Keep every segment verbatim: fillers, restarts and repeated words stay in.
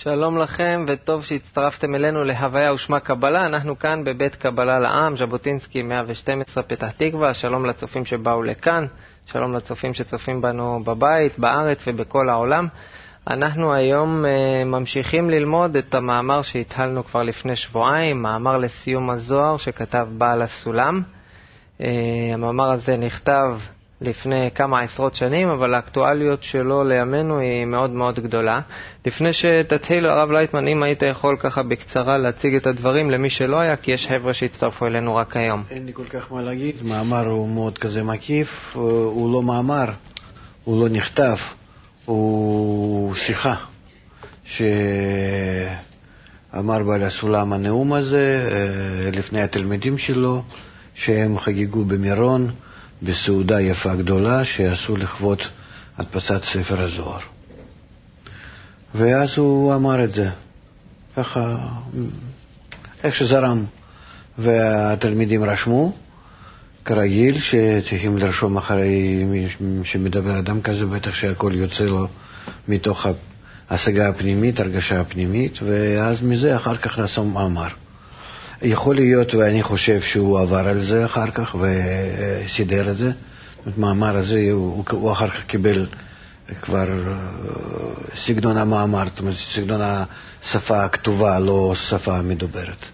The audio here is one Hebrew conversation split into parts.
שלום לכם וטוב שהצטרפתם אלינו להוויה ושמה קבלה. אנחנו כאן בבית קבלה לעם, ז'בוטינסקי מאה ושתים עשרה פתח תקווה. שלום לצופים שבאו לכאן, שלום לצופים שצופים בנו בבית, בארץ ובכל העולם. אנחנו היום uh, ממשיכים ללמוד את המאמר שהתחלנו כבר לפני שבועיים, מאמר לסיום הזוהר שכתב בעל הסולם. Uh, המאמר הזה נכתב לפני כמה עשרות שנים, אבל האקטואליות שלו לימינו היא מאוד מאוד גדולה. לפני שתתחיל, הרב לייטמן, אם היית יכול ככה בקצרה להציג את הדברים למי שלא היה, כי יש חבר'ה שהצטרפו אלינו רק היום. אין לי כל כך מה להגיד, מאמר הוא מאוד כזה מקיף, הוא לא מאמר, הוא לא נכתב, הוא שיחה שאמר בעל הסולם הנאום הזה לפני התלמידים שלו, שהם חגיגו במירון, בסעודה יפה גדולה שעשו לכבוד הדפסת ספר הזוהר. ואז הוא אמר את זה, ככה, איך שזרם. והתלמידים רשמו, כרגיל, שצריכים לרשום אחרי מי שמדבר אדם כזה, בטח שהכל יוצא לו מתוך ההשגה הפנימית, הרגשה הפנימית, ואז מזה אחר כך נשום מאמר. יכול להיות, ואני חושב שהוא עבר על זה אחר כך וסידר את זה. המאמר הזה, הוא, הוא אחר כך קיבל כבר סגנון המאמר, זאת אומרת, סגנון השפה הכתובה, לא שפה מדוברת.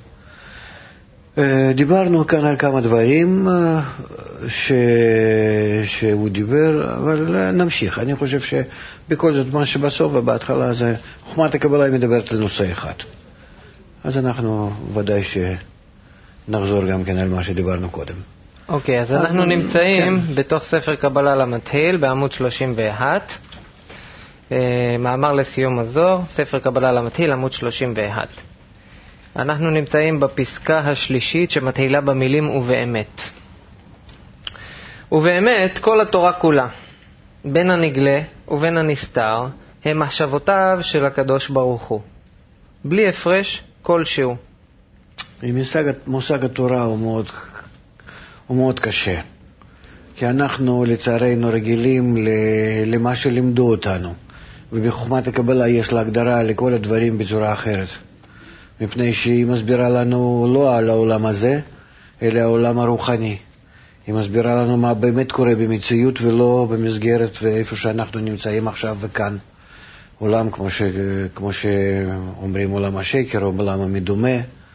דיברנו כאן על כמה דברים ש... שהוא דיבר, אבל נמשיך. אני חושב שבכל זאת מה שבסוף ובהתחלה זה חוכמת הקבלה היא מדברת לנושא אחד. אז אנחנו ודאי שנחזור גם כן על מה שדיברנו קודם. אוקיי, אז אנחנו נמצאים בתוך ספר קבלה למתחיל בעמוד שלושים ואחת. מאמר לסיום הזוהר, ספר קבלה למתחיל, עמוד שלושים ואחת. אנחנו נמצאים בפסקה השלישית שמתחילה במילים ובאמת. ובאמת כל התורה כולה, בין הנגלה ובין הנסתר, הם מחשבותיו של הקדוש ברוך הוא, בלי הפרש כלשהו. מושג, מושג התורה הוא מאוד, הוא מאוד קשה, כי אנחנו לצערנו רגילים למה שלימדו אותנו, ובחוכמת הקבלה יש לה הגדרה לכל הדברים בצורה אחרת, מפני שהיא מסבירה לנו לא על העולם הזה, אלא העולם הרוחני. היא מסבירה לנו מה באמת קורה במציאות ולא במסגרת ואיפה שאנחנו נמצאים עכשיו וכאן. עולם כמו, ש... כמו שאומרים עולם השקר או עולם המדומה,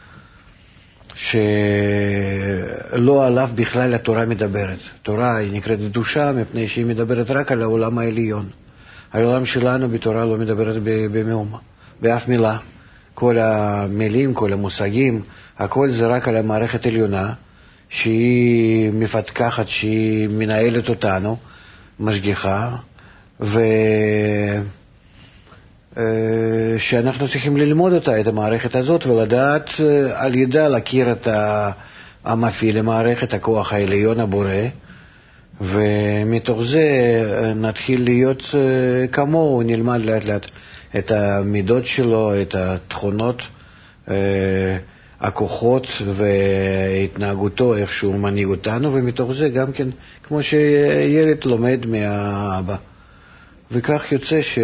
שלא עליו בכלל התורה מדברת. התורה היא נקראת קדושה מפני שהיא מדברת רק על העולם העליון. העולם שלנו בתורה לא מדברת במאומה, באף מילה. כל המילים, כל המושגים, הכל זה רק על המערכת העליונה, שהיא מפתחת, שהיא מנהלת אותנו, משגיחה, ו... שאנחנו צריכים ללמוד אותה, את המערכת הזאת, ולדעת על ידה להכיר את המפעיל המערכת, הכוח העליון הבורא, ומתוך זה נתחיל להיות כמוהו, נלמד לאט לאט את המידות שלו, את התכונות, הכוחות והתנהגותו, איך שהוא מנהיג אותנו, ומתוך זה גם כן, כמו שילד לומד מהאבא. וכך יוצא ש...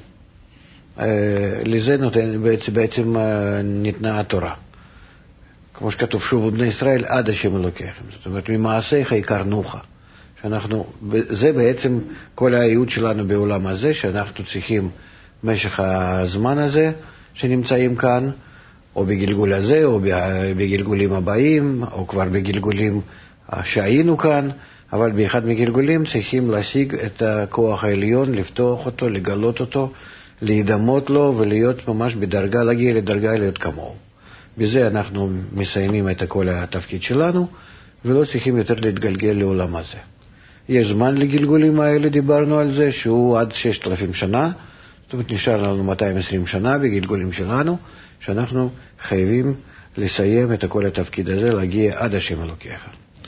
לזה נותן, בעצם, בעצם ניתנה התורה. כמו שכתוב שוב בבני ישראל, עד השם אלוקיכם. זאת אומרת, ממעשיך יקרנוך. שאנחנו, זה בעצם כל הייעוד שלנו בעולם הזה, שאנחנו צריכים במשך הזמן הזה שנמצאים כאן, או בגלגול הזה, או בגלגולים הבאים, או כבר בגלגולים שהיינו כאן, אבל באחד מגלגולים צריכים להשיג את הכוח העליון, לפתוח אותו, לגלות אותו, להידמות לו ולהיות ממש בדרגה, להגיע לדרגה להיות כמוהו. בזה אנחנו מסיימים את כל התפקיד שלנו, ולא צריכים יותר להתגלגל לעולם הזה. יש זמן לגלגולים האלה, דיברנו על זה, שהוא עד ששת אלפים שנה, זאת אומרת נשאר לנו מאתיים ועשרים שנה בגלגולים שלנו, שאנחנו חייבים לסיים את כל התפקיד הזה, להגיע עד השם אלוקיך.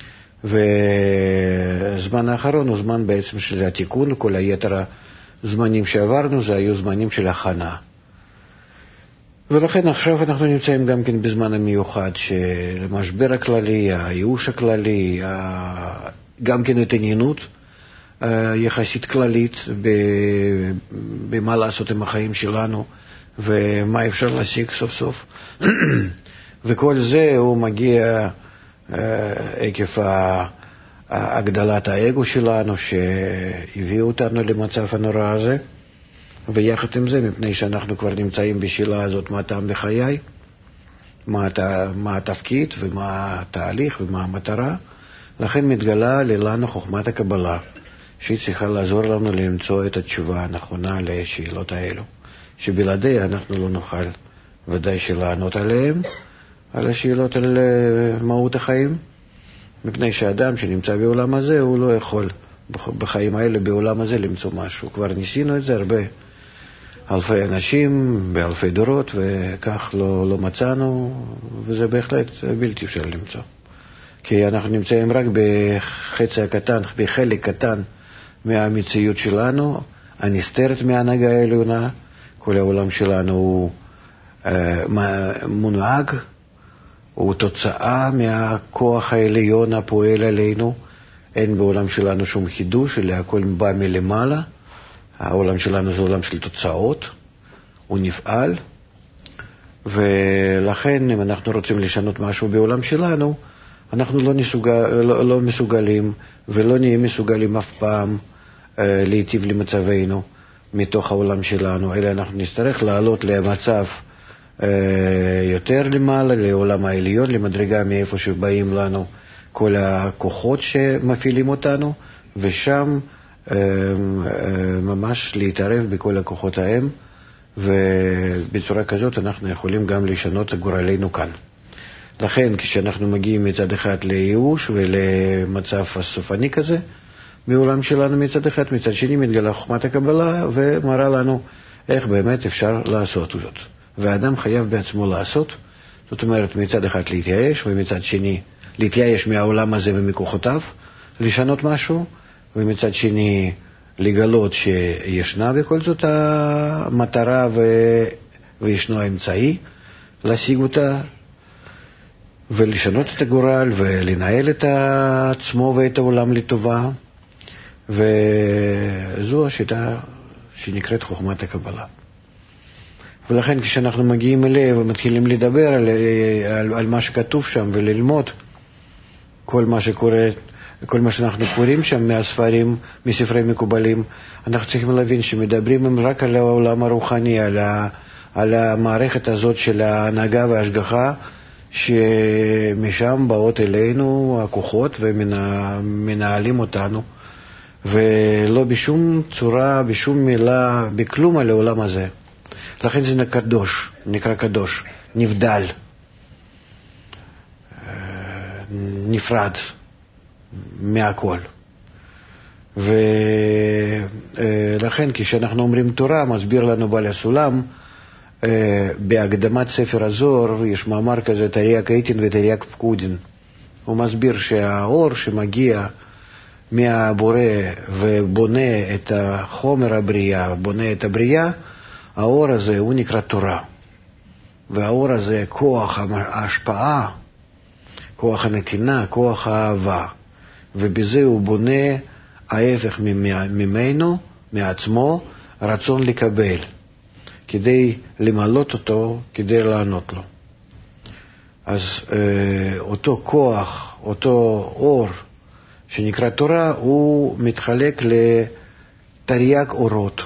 וזמן האחרון הוא זמן בעצם של התיקון, כל היתר הזמנים שעברנו זה היו זמנים של הכנה. ולכן עכשיו אנחנו נמצאים גם כן בזמן המיוחד של המשבר הכללי, הייאוש הכללי, גם כן התעניינות יחסית כללית במה לעשות עם החיים שלנו, ומה אפשר להשיג סוף סוף. וכל זה הוא מגיע עקב הגדלת האגו שלנו שהביא אותנו למצב הנורא הזה, ויחד עם זה, מפני שאנחנו כבר נמצאים בשאלה הזאת, מה הטעם בחיי, מה, מה התפקיד ומה התהליך ומה המטרה, לכן מתגלה לנו חוכמת הקבלה, שהיא צריכה לעזור לנו למצוא את התשובה הנכונה לשאלות האלו, שבלעדיה אנחנו לא נוכל ודאי שלענות עליהם, על השאלות על מהות החיים, מפני שהאדם שנמצא בעולם הזה הוא לא יכול בחיים האלה, בעולם הזה, למצוא משהו. כבר ניסינו את זה הרבה אלפי אנשים באלפי דורות, וכך לא, לא מצאנו, וזה בהחלט בלתי אפשר למצוא. כי אנחנו נמצאים רק בחצי הקטן, בחלק קטן מהמציאות שלנו, הנסתרת מההנהגה העליונה. כל העולם שלנו הוא אה, מונהג, הוא תוצאה מהכוח העליון הפועל עלינו. אין בעולם שלנו שום חידוש, אלא הכל בא מלמעלה. העולם שלנו זה עולם של תוצאות, הוא נפעל, ולכן אם אנחנו רוצים לשנות משהו בעולם שלנו, אנחנו לא, נסוגל, לא, לא מסוגלים ולא נהיה מסוגלים אף פעם אה, להיטיב למצבנו מתוך העולם שלנו, אלא אנחנו נצטרך לעלות למצב אה, יותר למעלה, לעולם העליון, למדרגה מאיפה שבאים לנו כל הכוחות שמפעילים אותנו, ושם אה, אה, ממש להתערב בכל הכוחות ההם, ובצורה כזאת אנחנו יכולים גם לשנות את גורלנו כאן. לכן כשאנחנו מגיעים מצד אחד לייאוש ולמצב הסופני כזה בעולם שלנו מצד אחד, מצד שני מתגלה חוכמת הקבלה ומראה לנו איך באמת אפשר לעשות זאת. והאדם חייב בעצמו לעשות, זאת אומרת מצד אחד להתייאש ומצד שני להתייאש מהעולם הזה ומכוחותיו, לשנות משהו, ומצד שני לגלות שישנה בכל זאת המטרה ו... וישנו האמצעי להשיג אותה, ולשנות את הגורל ולנהל את עצמו ואת העולם לטובה. וזו השיטה שנקראת חוכמת הקבלה. ולכן כשאנחנו מגיעים אליה ומתחילים לדבר על, על, על מה שכתוב שם וללמוד כל מה שקורה, כל מה שאנחנו קוראים שם מהספרים, מספרי מקובלים, אנחנו צריכים להבין שמדברים רק על העולם הרוחני, על, ה, על המערכת הזאת של ההנהגה וההשגחה, שמשם באות אלינו הכוחות ומנהלים אותנו, ולא בשום צורה, בשום מילה, בכלום על העולם הזה. לכן זה נקרא קדוש, נקרא קדוש, נבדל, נפרד מהכל. ולכן כשאנחנו אומרים תורה, מסביר לנו בעל הסולם, בהקדמת ספר הזוהר יש מאמר כזה, תרי"ג עיטין ותרי"ג פקודין. הוא מסביר שהאור שמגיע מהבורא ובונה את החומר הבריאה, בונה את הבריאה, האור הזה הוא נקרא תורה. והאור הזה כוח ההשפעה, כוח הנתינה, כוח האהבה. ובזה הוא בונה ההפך ממנו, מעצמו, רצון לקבל, כדי למלות אותו, כדי לענות לו. אז אה, אותו כוח, אותו אור שנקרא תורה, הוא מתחלק לתרי"ג אורות.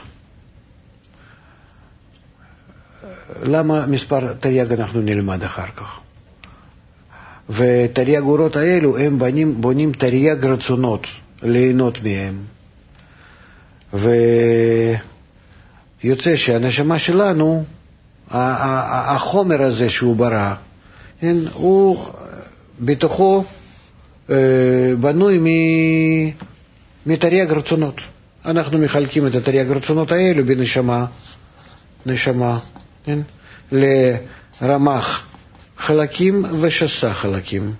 למה מספר תרי"ג אנחנו נלמד אחר כך? ותרי"ג אורות האלו הם בונים, בונים תרי"ג רצונות ליהנות מהם. ויוצא שהנשמה שלנו, החומר הזה שהוא ברא, הוא בתוכו בנוי מתרי"ג רצונות. אנחנו מחלקים את התרי"ג רצונות האלו בנשמה, נשמה, כן? לרמ"ח חלקים ושס"ה חלקים.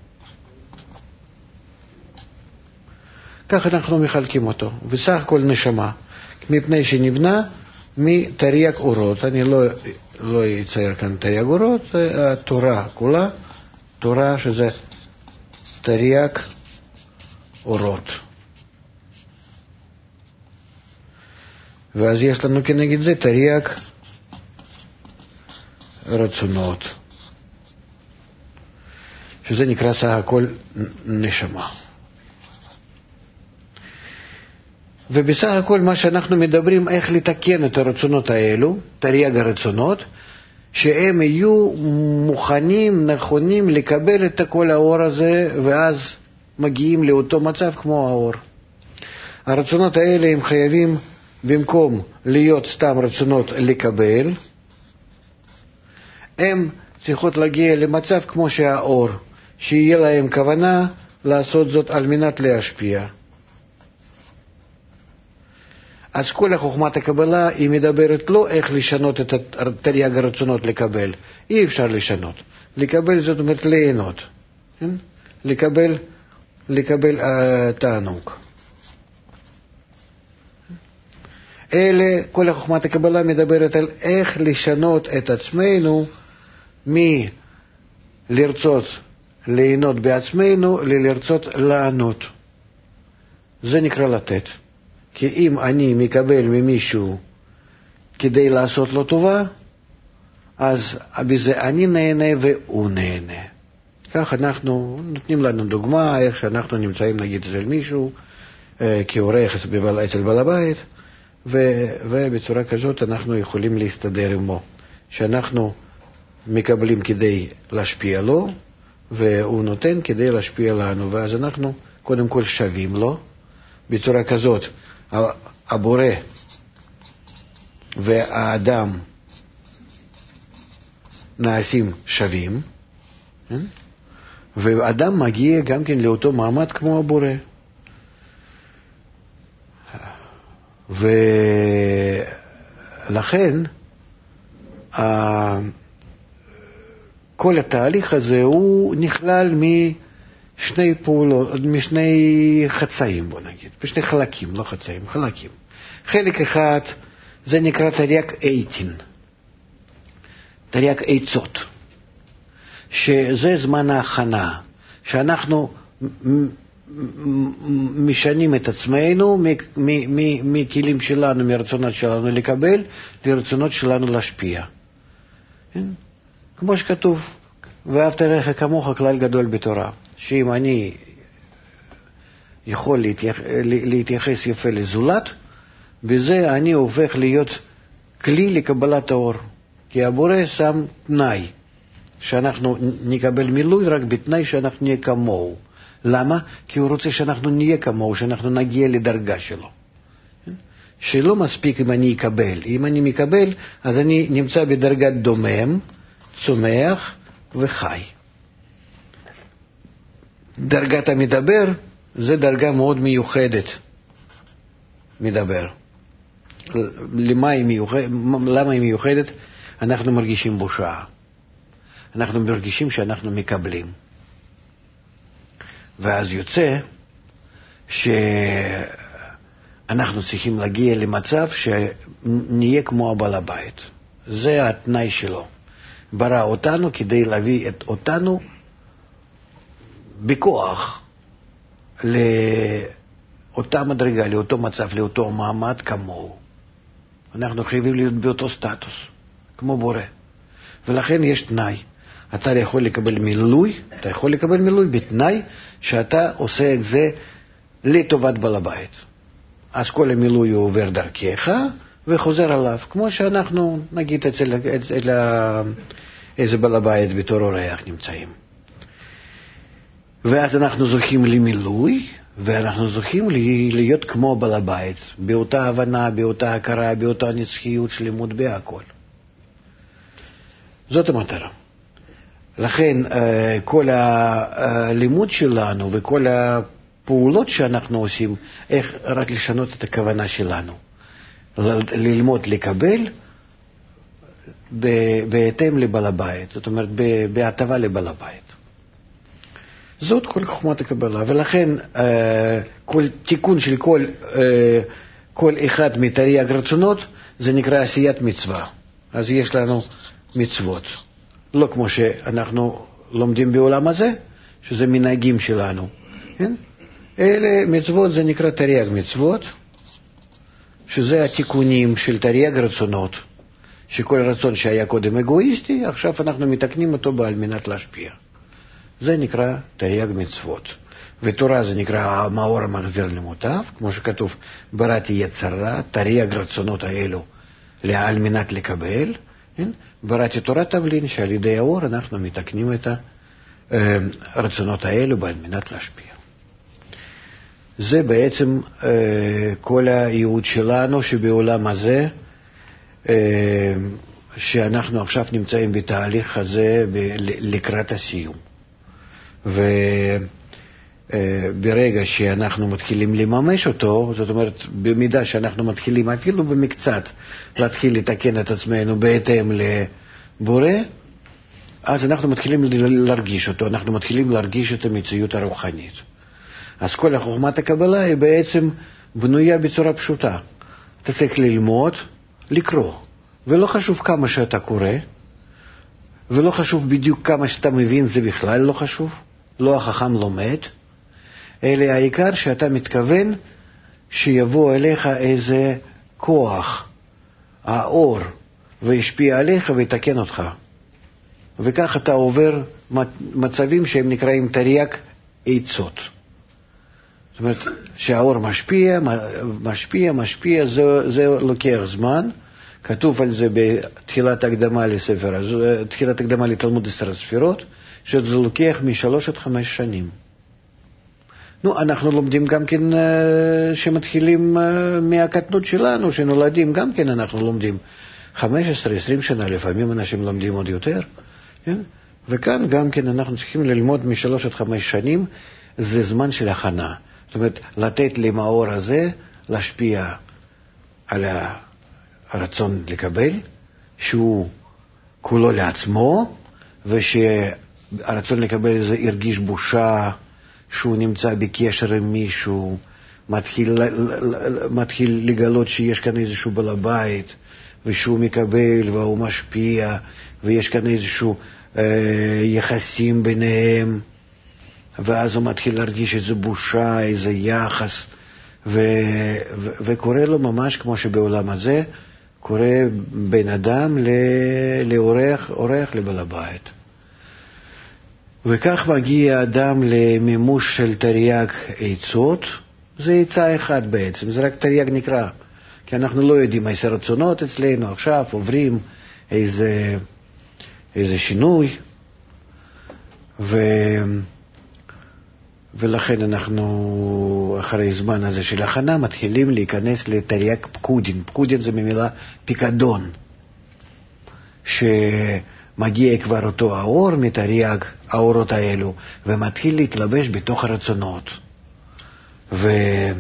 כך אנחנו מחלקים אותו, וסך הכל נשמה, מפני שנבנה מתרי"ג אורות. אני לא, לא אצייר כאן תרי"ג אורות, זה התורה כולה, תורה שזה תרי"ג אורות. ואז יש לנו כנגד זה תרי"ג רצונות, שזה נקרא סך הכל נשמה. ובסך הכל מה שאנחנו מדברים, איך לתקן את הרצונות האלו, תרי"ג הרצונות, שהם יהיו מוכנים, נכונים לקבל את כל האור הזה, ואז מגיעים לאותו מצב כמו האור. הרצונות האלה הם חייבים, במקום להיות סתם רצונות לקבל, הם צריכות להגיע למצב כמו שהאור, שיהיה להם כוונה לעשות זאת על מנת להשפיע. אז כל החוכמת הקבלה היא מדברת לא איך לשנות את תרי"ג הרצונות לקבל. אי אפשר לשנות. לקבל זאת אומרת ליהנות. כן? לקבל, לקבל uh, תענוג. אלה, כל החוכמת הקבלה מדברת על איך לשנות את עצמנו מלרצות ליהנות בעצמנו ללרצות לענות. זה נקרא לתת. כי אם אני מקבל ממישהו כדי לעשות לו טובה, אז בזה אני נהנה והוא נהנה. כך אנחנו נותנים לנו דוגמה, איך שאנחנו נמצאים נגיד אצל מישהו, כאורח אצל בעל הבית, ובצורה כזאת אנחנו יכולים להסתדר עמו. שאנחנו מקבלים כדי להשפיע לו, והוא נותן כדי להשפיע לנו, ואז אנחנו קודם כל שווים לו. בצורה כזאת הבורא והאדם נעשים שווים, ואדם מגיע גם כן לאותו מעמד כמו הבורא. ולכן כל התהליך הזה הוא נכלל משני פעולות, משני חצאים, בוא נגיד, בשני חלקים, לא חצאים, חלקים. חלק אחד זה נקרא תרי"ג עיטין, תרי"ג עצות, שזה זמן ההכנה, שאנחנו משנים את עצמנו מכלים שלנו, מרצונות שלנו לקבל, לרצונות שלנו להשפיע. כמו שכתוב, ואהבת לרעך כמוך, כלל גדול בתורה, שאם אני יכול להתייח... להתייחס יפה לזולת, בזה אני הופך להיות כלי לקבלת האור. כי הבורא שם תנאי, שאנחנו נקבל מילוי רק בתנאי שאנחנו נהיה כמוהו. למה? כי הוא רוצה שאנחנו נהיה כמוהו, שאנחנו נגיע לדרגה שלו. שלא מספיק אם אני אקבל. אם אני מקבל, אז אני נמצא בדרגת דומם, צומח וחי. דרגת המדבר זה דרגה מאוד מיוחדת. מדבר. למה היא מיוחדת? למה היא מיוחדת? אנחנו מרגישים בושה. אנחנו מרגישים שאנחנו מקבלים. ואז יוצא שאנחנו צריכים להגיע למצב שנהיה כמו הבעל הבית. זה התנאי שלו. ברא אותנו כדי להביא את אותנו בכוח לאותה מדרגה, לאותו מצב, לאותו מעמד כמוהו. אנחנו חייבים להיות באותו סטטוס, כמו בורא. ולכן יש תנאי. אתה יכול לקבל מילוי, אתה יכול לקבל מילוי בתנאי שאתה עושה את זה לטובת בעל הבית. אז כל המילוי הוא עובר דרכך וחוזר עליו, כמו שאנחנו נגיד אצל, אצל איזה בעל הבית בתור אורח נמצאים. ואז אנחנו זוכים למילוי, ואנחנו זוכים להיות כמו בעל הבית, באותה הבנה, באותה הכרה, באותה נצחיות, שלמות, בהכל. זאת המטרה. לכן כל הלימוד שלנו וכל הפעולות שאנחנו עושים, איך רק לשנות את הכוונה שלנו. ללמוד לקבל בהתאם לבעל הבית, זאת אומרת בהטבה לבעל הבית. זאת כל חוכמת הקבלה, ולכן כל תיקון של כל, כל אחד מתרי"ג רצונות זה נקרא עשיית מצווה. אז יש לנו מצוות. לא כמו שאנחנו לומדים בעולם הזה, שזה מנהגים שלנו. כן? אלה מצוות, זה נקרא תרי"ג מצוות, שזה התיקונים של תרי"ג רצונות, שכל רצון שהיה קודם אגואיסטי, עכשיו אנחנו מתקנים אותו על מנת להשפיע. זה נקרא תרי"ג מצוות. ותורה זה נקרא מאור המחזיר למוטב, כמו שכתוב, בראתי יצרה, תרי"ג רצונות האלו על מנת לקבל. בראתי תורה תבלין, שעל ידי האור אנחנו מתקנים את הרצונות האלו על מנת להשפיע. זה בעצם כל הייעוד שלנו שבעולם הזה, שאנחנו עכשיו נמצאים בתהליך הזה לקראת הסיום. וברגע שאנחנו מתחילים לממש אותו, זאת אומרת, במידה שאנחנו מתחילים אפילו במקצת להתחיל לתקן את עצמנו בהתאם לבורא, אז אנחנו מתחילים להרגיש אותו, אנחנו מתחילים להרגיש את המציאות הרוחנית. אז כל החוכמת הקבלה היא בעצם בנויה בצורה פשוטה. אתה צריך ללמוד, לקרוא, ולא חשוב כמה שאתה קורא, ולא חשוב בדיוק כמה שאתה מבין, זה בכלל לא חשוב, לא החכם לומד, אלא העיקר שאתה מתכוון שיבוא אליך איזה כוח, האור, וישפיע עליך ויתקן אותך. וכך אתה עובר מצבים שהם נקראים תרי"ג עצות. זאת אומרת, שהאור משפיע, משפיע, משפיע, זה, זה לוקח זמן. כתוב על זה בתחילת הקדמה לספר, תחילת הקדמה לתלמוד עשר הספירות, שזה לוקח משלוש עד חמש שנים. נו, אנחנו לומדים גם כן, שמתחילים מהקטנות שלנו, שנולדים, גם כן אנחנו לומדים חמש עשרה עשרים שנה, לפעמים אנשים לומדים עוד יותר, כן? וכאן גם כן אנחנו צריכים ללמוד משלוש עד חמש שנים, זה זמן של הכנה. זאת אומרת, לתת למאור הזה להשפיע על הרצון לקבל, שהוא כולו לעצמו, ושהרצון לקבל זה הרגיש בושה, שהוא נמצא בקשר עם מישהו, מתחיל, מתחיל לגלות שיש כאן איזשהו בעל הבית, ושהוא מקבל והוא משפיע, ויש כאן איזשהו אה, יחסים ביניהם, ואז הוא מתחיל להרגיש איזו בושה, איזה יחס, ו, ו, וקורה לו ממש כמו שבעולם הזה, קורה בין אדם לאורח, אורח לבעל הבית. וכך מגיע האדם למימוש של תרי"ג עצות, זה עצה אחד בעצם, זה רק תרי"ג נקרא, כי אנחנו לא יודעים איזה רצונות אצלנו עכשיו, עוברים איזה, איזה שינוי, ו... ולכן אנחנו אחרי זמן הזה של הכנה מתחילים להיכנס לתרי"ג פקודין. פקודין זה ממילה פיקדון, שמגיע כבר אותו האור מתרי"ג האורות האלו, ומתחיל להתלבש בתוך הרצונות. ואז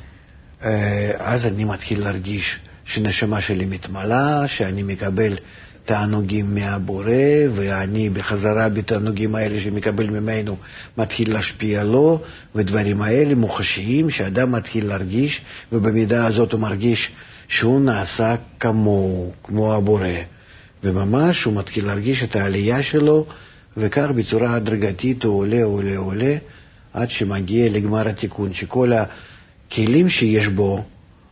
אני מתחיל להרגיש שנשמה שלי מתמלאה, שאני מקבל תענוגים מהבורא, ואני בחזרה בתענוגים האלה שמקבל ממנו מתחיל להשפיע לו, ודברים האלה מוחשיים שאדם מתחיל להרגיש, ובמידה הזאת הוא מרגיש שהוא נעשה כמו, כמו הבורא, וממש הוא מתחיל להרגיש את העלייה שלו, וכך בצורה הדרגתית הוא עולה, עולה, עולה, עד שמגיע לגמר התיקון, שכל הכלים שיש בו,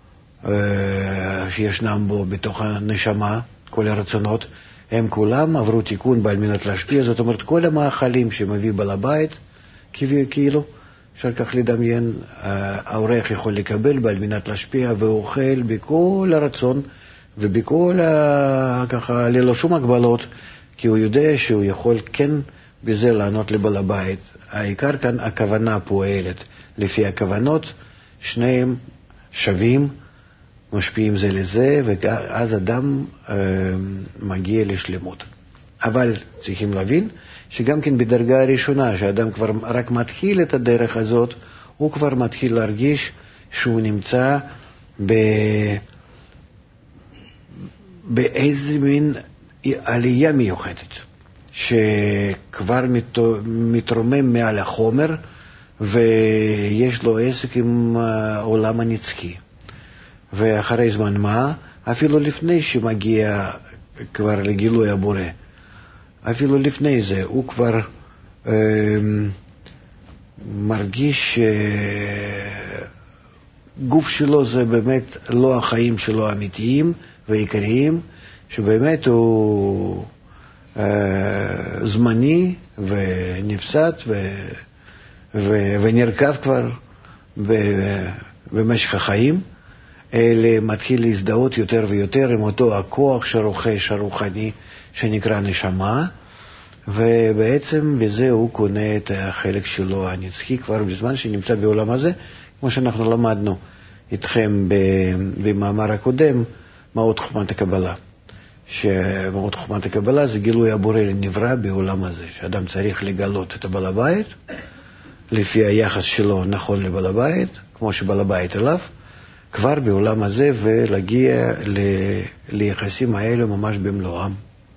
שישנם בו בתוך הנשמה, כל הרצונות, הם כולם עברו תיקון בעל מנת להשפיע. זאת אומרת, כל המאכלים שמביא בעל הבית, כאילו, אפשר כך לדמיין, האורח יכול לקבל בעל מנת להשפיע, ואוכל בכל הרצון, ובכל, ככה, ללא שום הגבלות, כי הוא יודע שהוא יכול כן בזה לענות לבעל הבית. העיקר כאן הכוונה פועלת. לפי הכוונות, שניהם שווים, משפיעים זה לזה, ואז אדם אה, מגיע לשלמות. אבל צריכים להבין שגם כן בדרגה הראשונה, שאדם כבר רק מתחיל את הדרך הזאת, הוא כבר מתחיל להרגיש שהוא נמצא ב... באיזה מין עלייה מיוחדת, שכבר מתרומם מעל החומר, ויש לו עסק עם העולם הנצחי. ואחרי זמן מה, אפילו לפני שמגיע כבר לגילוי הבורא, אפילו לפני זה, הוא כבר אה, מרגיש שגוף שלו זה באמת לא החיים שלו האמיתיים, ועיקריים, שבאמת הוא אה, זמני ונפסד ו, ו, ונרכב כבר ב, במשך החיים, אלא מתחיל להזדהות יותר ויותר עם אותו הכוח שרוכש הרוחני שנקרא נשמה, ובעצם בזה הוא קונה את החלק שלו הנצחי כבר בזמן שנמצא בעולם הזה, כמו שאנחנו למדנו איתכם במאמר הקודם, מעות חוכמת הקבלה. שמעות חוכמת הקבלה זה גילוי הבורא לנברא בעולם הזה, שאדם צריך לגלות את הבעל הבית, לפי היחס שלו נכון לבעל הבית, כמו שבעל הבית אליו, כבר בעולם הזה, ולהגיע ל... ליחסים האלו ממש במלואם.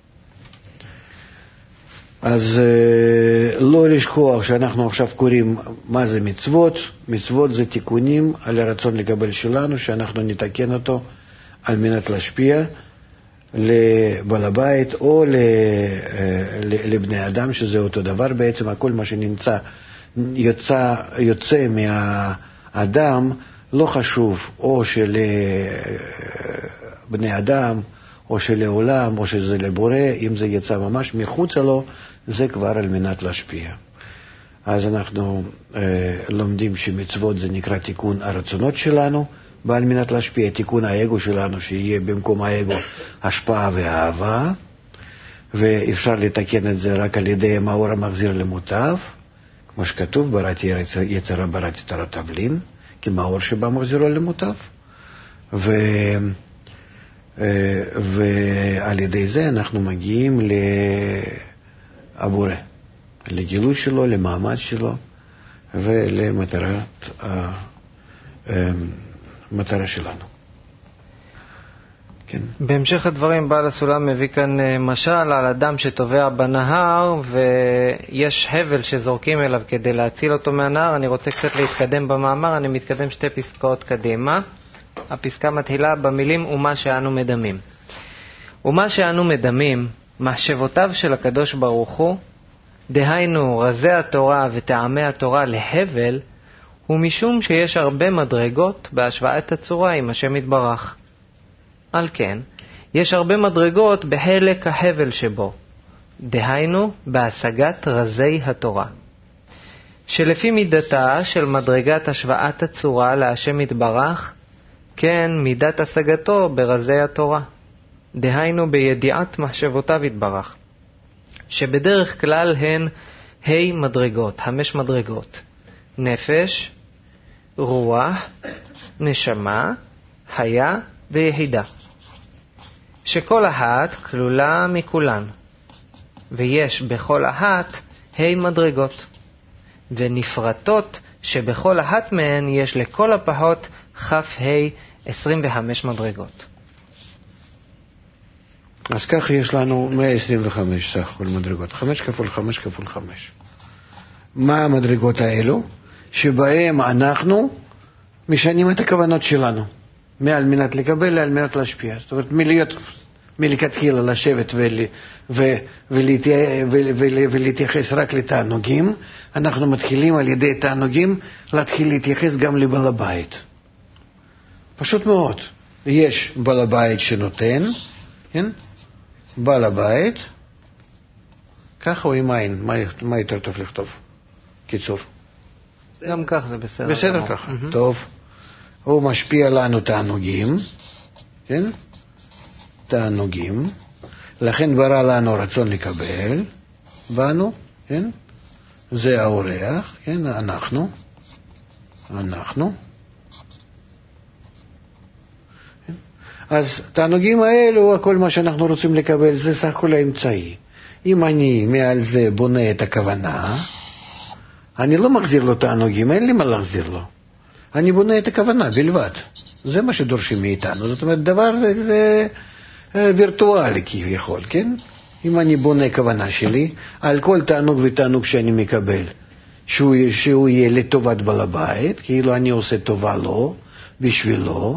אז לא לשכוח שאנחנו עכשיו קוראים מה זה מצוות. מצוות זה תיקונים על הרצון לקבל שלנו, שאנחנו נתקן אותו על מנת להשפיע לבעל הבית או לבני אדם, שזה אותו דבר. בעצם הכל מה שנמצא יוצא, יוצא מהאדם, לא חשוב או של בני אדם או של העולם או שזה לבורא, אם זה יצא ממש מחוץ לו, זה כבר על מנת להשפיע. אז אנחנו אה, לומדים שמצוות זה נקרא תיקון הרצונות שלנו, ועל מנת להשפיע תיקון האגו שלנו, שיהיה במקום האגו השפעה ואהבה, ואפשר לתקן את זה רק על ידי המאור המחזיר למוטב, כמו שכתוב, בראתי יצרה בראתי תורת תבלין, כי מאור שבא מחזירו למוטב, ו... ועל ידי זה אנחנו מגיעים לבורא, לגילוי שלו, למעמד שלו ולמטרת המטרה שלנו. כן. בהמשך הדברים בעל הסולם מביא כאן משל על אדם שטובע בנהר ויש הבל שזורקים אליו כדי להציל אותו מהנהר. אני רוצה קצת להתקדם במאמר, אני מתקדם שתי פסקאות קדימה. הפסקה מתחילה במילים ומה שאנו מדמים. ומה שאנו מדמים, מחשבותיו של הקדוש ברוך הוא, דהיינו רזי התורה וטעמי התורה להבל, הוא משום שיש הרבה מדרגות בהשוואת הצורה עם השם יתברך. על כן, יש הרבה מדרגות בחלק ההבל שבו, דהיינו בהשגת רזי התורה. שלפי מידתה של מדרגת השוואת הצורה להשם יתברך, כן מידת השגתו ברזי התורה, דהיינו בידיעת מחשבותיו יתברך, שבדרך כלל הן ה' מדרגות, חמש מדרגות, נפש, רוח, נשמה, חיה ויחידה, שכל אחת כלולה מכולן, ויש בכל אחת ה' מדרגות, ונפרטות שבכל אחת מהן יש לכל הפחות כף ה' עשרים וחמש מדרגות. אז כך יש לנו מאה עשרים וחמש סך כל מדרגות, חמש כפול חמש כפול חמש. מה המדרגות האלו? שבהם אנחנו משנים את הכוונות שלנו, מעל מנת לקבל לעל מנת להשפיע. זאת אומרת, מלהיות, מלכתחילה לשבת ול, ו, ולהתייחס, ולהתייחס רק לתענוגים, אנחנו מתחילים על ידי תענוגים להתחיל להתייחס גם לבעל הבית. פשוט מאוד. יש בעל הבית שנותן, כן? בעל הבית, ככה או עם עין, מה, מה יותר טוב לכתוב? קיצור. גם כך זה בסדר. בסדר ככה, mm-hmm. טוב. הוא משפיע לנו תענוגים, כן? תענוגים, לכן ברא לנו רצון לקבל, בנו, כן? זה האורח, כן? אנחנו, אנחנו. כן? אז תענוגים האלו, כל מה שאנחנו רוצים לקבל, זה סך כל האמצעי. אם אני מעל זה בונה את הכוונה, אני לא מחזיר לו תענוגים, אין לי מה להחזיר לו. אני בונה את הכוונה בלבד. זה מה שדורשים מאיתנו. זאת אומרת, דבר זה וירטואלי כביכול, כן? אם אני בונה כוונה שלי, על כל תענוג ותענוג שאני מקבל, שהוא, שהוא יהיה לטובת בעל הבית, כאילו אני עושה טובה לו, בשבילו,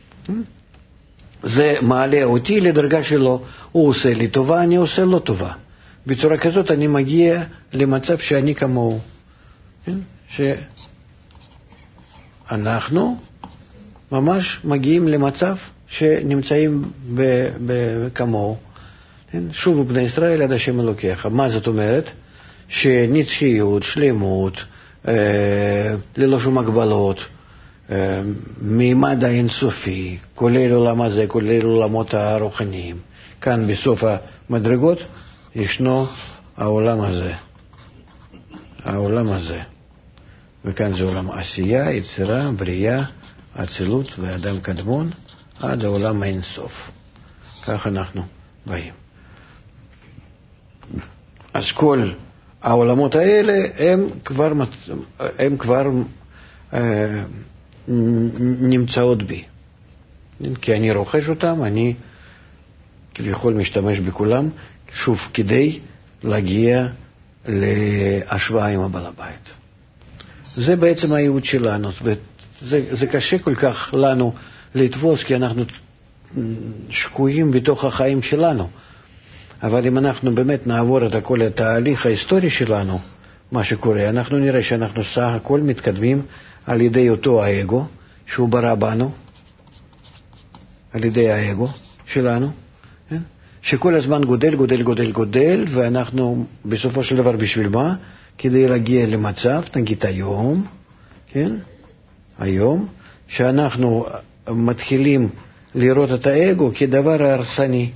זה מעלה אותי לדרגה שלו. הוא עושה לי טובה, אני עושה לו טובה. בצורה כזאת אני מגיע למצב שאני כמוהו. כן? שאנחנו ממש מגיעים למצב שנמצאים ב- ב- כמוהו. כן? שובו בני ישראל עד השם אלוקיך. מה זאת אומרת? שנצחיות, שלמות, אה, ללא שום הגבלות, אה, מימד האינסופי, כולל עולם הזה, כולל עולמות הרוחניים. כאן בסוף המדרגות ישנו העולם הזה. העולם הזה. וכאן זה עולם עשייה, יצירה, בריאה, אצילות ואדם קדמון, עד העולם האינסוף. כך אנחנו באים. אז כל העולמות האלה הם כבר, הם כבר אה, נמצאות בי. כי אני רוכש אותם, אני כביכול משתמש בכולם, שוב, כדי להגיע להשוואה עם הבעל הבית. זה בעצם הייעוד שלנו, וזה זה קשה כל כך לנו לתפוס, כי אנחנו שקועים בתוך החיים שלנו. אבל אם אנחנו באמת נעבור את כל התהליך ההיסטורי שלנו, מה שקורה, אנחנו נראה שאנחנו סך הכל מתקדמים על ידי אותו האגו, שהוא ברא בנו, על ידי האגו שלנו, כן? שכל הזמן גודל, גודל, גודל, גודל, ואנחנו בסופו של דבר בשביל מה? כדי להגיע למצב, נגיד היום, כן? היום, שאנחנו מתחילים לראות את האגו כדבר הרסני,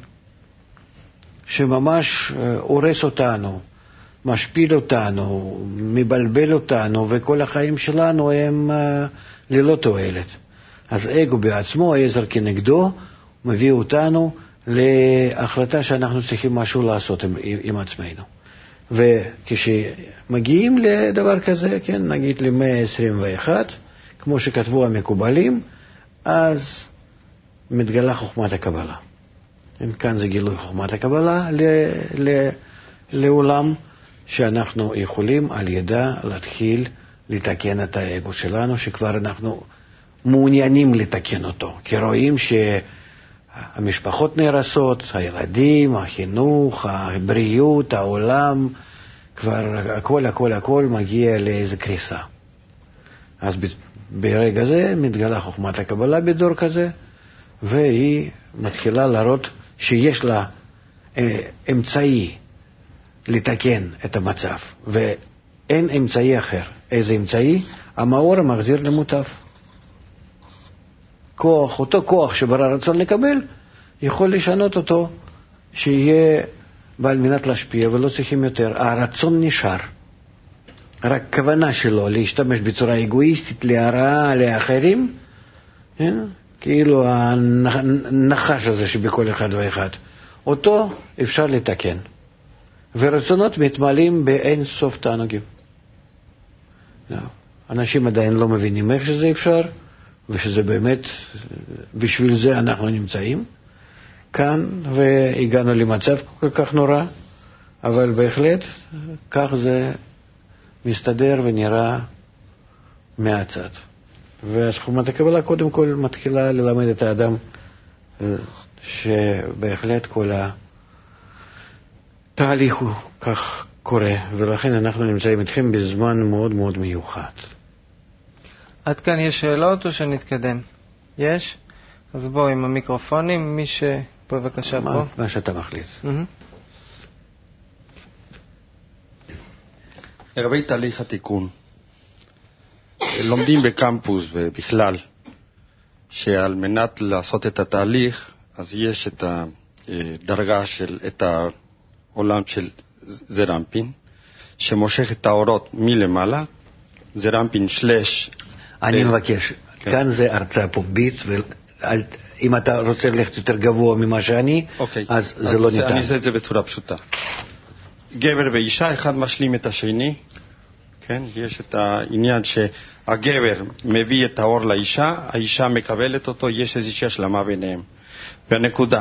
שממש הורס אותנו, משפיל אותנו, מבלבל אותנו, וכל החיים שלנו הם ללא תועלת. אז אגו בעצמו, העזר כנגדו, מביא אותנו להחלטה שאנחנו צריכים משהו לעשות עם, עם עצמנו. וכשמגיעים לדבר כזה, כן, נגיד למאה עשרים ואחת, כמו שכתבו המקובלים, אז מתגלה חוכמת הקבלה. כאן זה גילוי חוכמת הקבלה ל, ל, לעולם שאנחנו יכולים על ידה להתחיל לתקן את האגו שלנו, שכבר אנחנו מעוניינים לתקן אותו, כי רואים שהמשפחות נהרסות, הילדים, החינוך, הבריאות, העולם, כבר הכל הכל הכל מגיע לאיזו קריסה. אז ברגע זה מתגלה חוכמת הקבלה בדור כזה, והיא מתחילה להראות שיש לה אה, אמצעי לתקן את המצב, ואין אמצעי אחר. איזה אמצעי? המאור המחזיר למוטב. כוח, אותו כוח שברא רצון לקבל, יכול לשנות אותו, שיהיה בעל מנת להשפיע ולא צריכים יותר. הרצון נשאר. רק כוונה שלו להשתמש בצורה אגואיסטית, להרעה לאחרים, כן? כאילו הנחש הזה שבכל אחד ואחד. אותו אפשר לתקן. ורצונות מתמלאים באין סוף תענוגים. אנשים עדיין לא מבינים איך שזה אפשר, ושזה באמת, בשביל זה אנחנו נמצאים כאן, והגענו למצב כל כך נורא, אבל בהחלט כך זה מסתדר ונראה מהצד. והחוכמת הקבלה קודם כל מתחילה ללמד את האדם שבהחלט כל התהליך הוא כך קורה, ולכן אנחנו נמצאים איתכם בזמן מאוד מאוד מיוחד. עד כאן יש שאלות או שנתקדם? יש? אז בואו עם המיקרופונים, מי שפה בבקשה מה, פה. מה שאתה מחליט. Mm-hmm. לגבי תהליך התיקון, לומדים בקמפוס ובכלל, שעל מנת לעשות את התהליך, אז יש את הדרגה של, את העולם של זרמפין, שמושך את האורות מלמעלה, זרמפין שלש. אני מבקש, כאן זה הרצאה פומבית, ואם אתה רוצה ללכת יותר גבוה ממה שאני, אז זה לא ניתן. אני אעשה את זה בצורה פשוטה. גבר ואישה, אחד משלים את השני, כן? יש את העניין שהגבר מביא את האור לאישה, האישה מקבלת אותו, יש איזושהי השלמה ביניהם. והנקודה,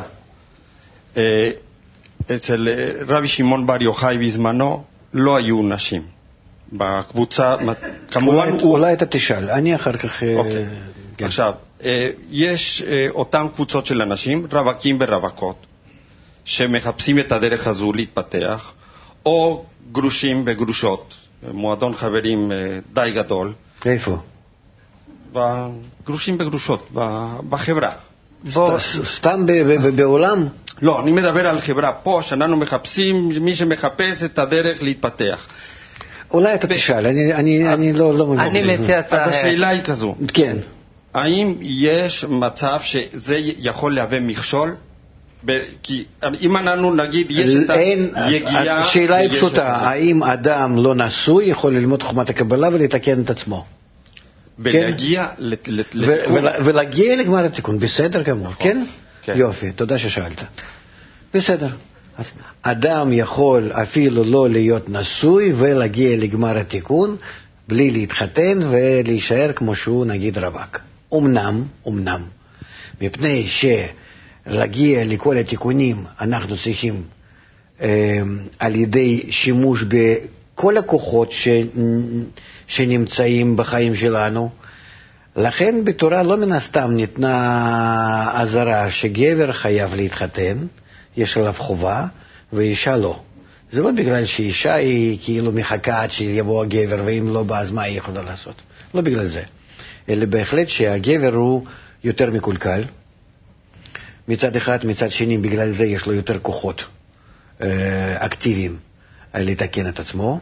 אצל רבי שמעון בר יוחאי בזמנו לא היו נשים. בקבוצה, כמובן... אולי, אולי אתה תשאל, אני אחר כך... אוקיי. כן. עכשיו, יש אותן קבוצות של אנשים, רווקים ורווקות, שמחפשים את הדרך הזו להתפתח, או גרושים וגרושות, מועדון חברים די גדול. איפה? גרושים וגרושות, בחברה. בוא... סתם בעולם? לא, אני מדבר על חברה פה, שאנחנו מחפשים, מי שמחפש את הדרך להתפתח. אולי אתה תשאל, אני לא מבין. אני מציע... אז השאלה היא כזו. כן. האם יש מצב שזה יכול להווה מכשול? כי אם אנחנו נגיד יש את היגיעה... השאלה היא פשוטה, האם אדם לא נשוי יכול ללמוד חוכמת הקבלה ולתקן את עצמו? ולהגיע לתיקון? ולהגיע לגמר התיקון, בסדר כמובן, כן? יופי, תודה ששאלת. בסדר. אדם יכול אפילו לא להיות נשוי ולהגיע לגמר התיקון בלי להתחתן ולהישאר כמו שהוא נגיד רווק. אמנם, אמנם, מפני שלהגיע לכל התיקונים אנחנו צריכים אה, על ידי שימוש בכל הכוחות ש, שנמצאים בחיים שלנו, לכן בתורה לא מן הסתם ניתנה עזרה שגבר חייב להתחתן, יש עליו חובה, ואישה לא. זה לא בגלל שאישה היא כאילו מחכה עד שיבוא הגבר, ואם לא בא אז מה היא יכולה לעשות. לא בגלל זה. אלא בהחלט שהגבר הוא יותר מקולקל. מצד אחד, מצד שני, בגלל זה יש לו יותר כוחות אה, אקטיביים לתקן את עצמו,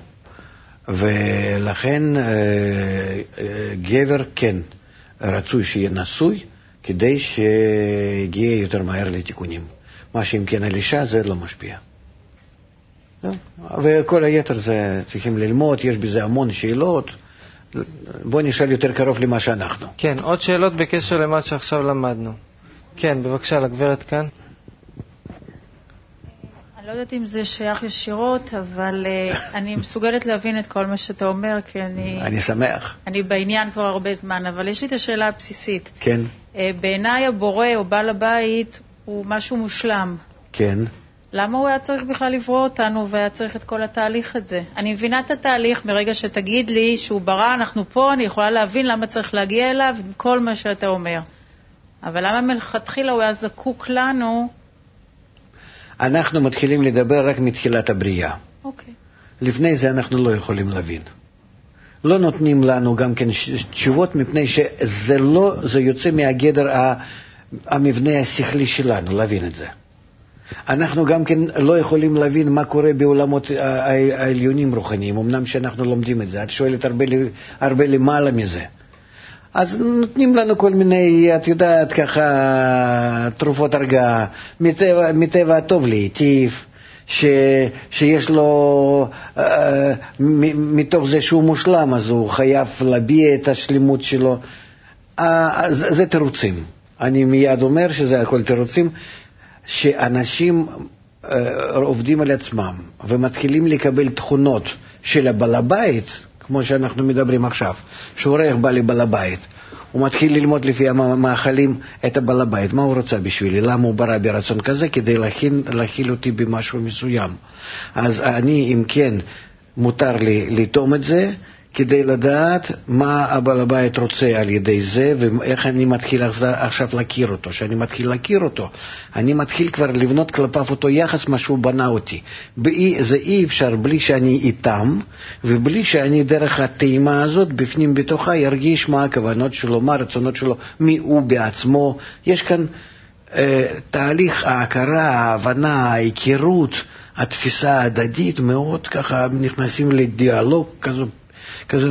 ולכן אה, אה, גבר כן רצוי שיהיה נשוי, כדי שיגיע יותר מהר לתיקונים. מה שאם כן על אישה זה לא משפיע. וכל היתר זה צריכים ללמוד, יש בזה המון שאלות. בוא נשאל יותר קרוב למה שאנחנו. כן, עוד שאלות בקשר למה שעכשיו למדנו. כן, בבקשה, לגברת כאן. אני לא יודעת אם זה שייך ישירות, אבל uh, אני מסוגלת להבין את כל מה שאתה אומר, כי אני... אני שמח. אני בעניין כבר הרבה זמן, אבל יש לי את השאלה הבסיסית. כן. Uh, בעיניי הבורא או בעל הבית הוא משהו מושלם. כן. למה הוא היה צריך בכלל לברוא אותנו והיה צריך את כל התהליך הזה? אני מבינה את התהליך מרגע שתגיד לי שהוא ברא, אנחנו פה, אני יכולה להבין למה צריך להגיע אליו עם כל מה שאתה אומר. אבל למה מלכתחילה הוא היה זקוק לנו? אנחנו מתחילים לדבר רק מתחילת הבריאה. אוקיי. לפני זה אנחנו לא יכולים להבין. לא נותנים לנו גם כן תשובות מפני שזה לא, זה יוצא מהגדר המבנה השכלי שלנו, להבין את זה. אנחנו גם כן לא יכולים להבין מה קורה בעולמות העליונים רוחניים, אמנם שאנחנו לומדים את זה, את שואלת הרבה, הרבה למעלה מזה. אז נותנים לנו כל מיני, את יודעת, ככה, תרופות הרגעה, מטבע, מטבע הטוב להיטיב, ש, שיש לו, אה, מתוך זה שהוא מושלם, אז הוא חייב להביע את השלימות שלו. אה, זה, זה תירוצים. אני מיד אומר שזה הכל תירוצים, שאנשים אה, עובדים על עצמם ומתחילים לקבל תכונות של הבעל הבית, כמו שאנחנו מדברים עכשיו, שאורח בא לבעל הבית, הוא מתחיל ללמוד לפי המאכלים את הבעל הבית, מה הוא רוצה בשבילי, למה הוא ברא ברצון כזה, כדי להכין, להכיל אותי במשהו מסוים. אז אני, אם כן, מותר לי לטום את זה, כדי לדעת מה הבעל הבית רוצה על ידי זה, ואיך אני מתחיל עכשיו להכיר אותו. שאני מתחיל להכיר אותו, אני מתחיל כבר לבנות כלפיו אותו יחס מה שהוא בנה אותי. זה אי אפשר בלי שאני איתם, ובלי שאני דרך הטעימה הזאת, בפנים בתוכה, ירגיש מה הכוונות שלו, מה הרצונות שלו, מי הוא בעצמו. יש כאן אה, תהליך ההכרה, ההבנה, ההיכרות, התפיסה ההדדית, מאוד ככה נכנסים לדיאלוג כזו, כזה,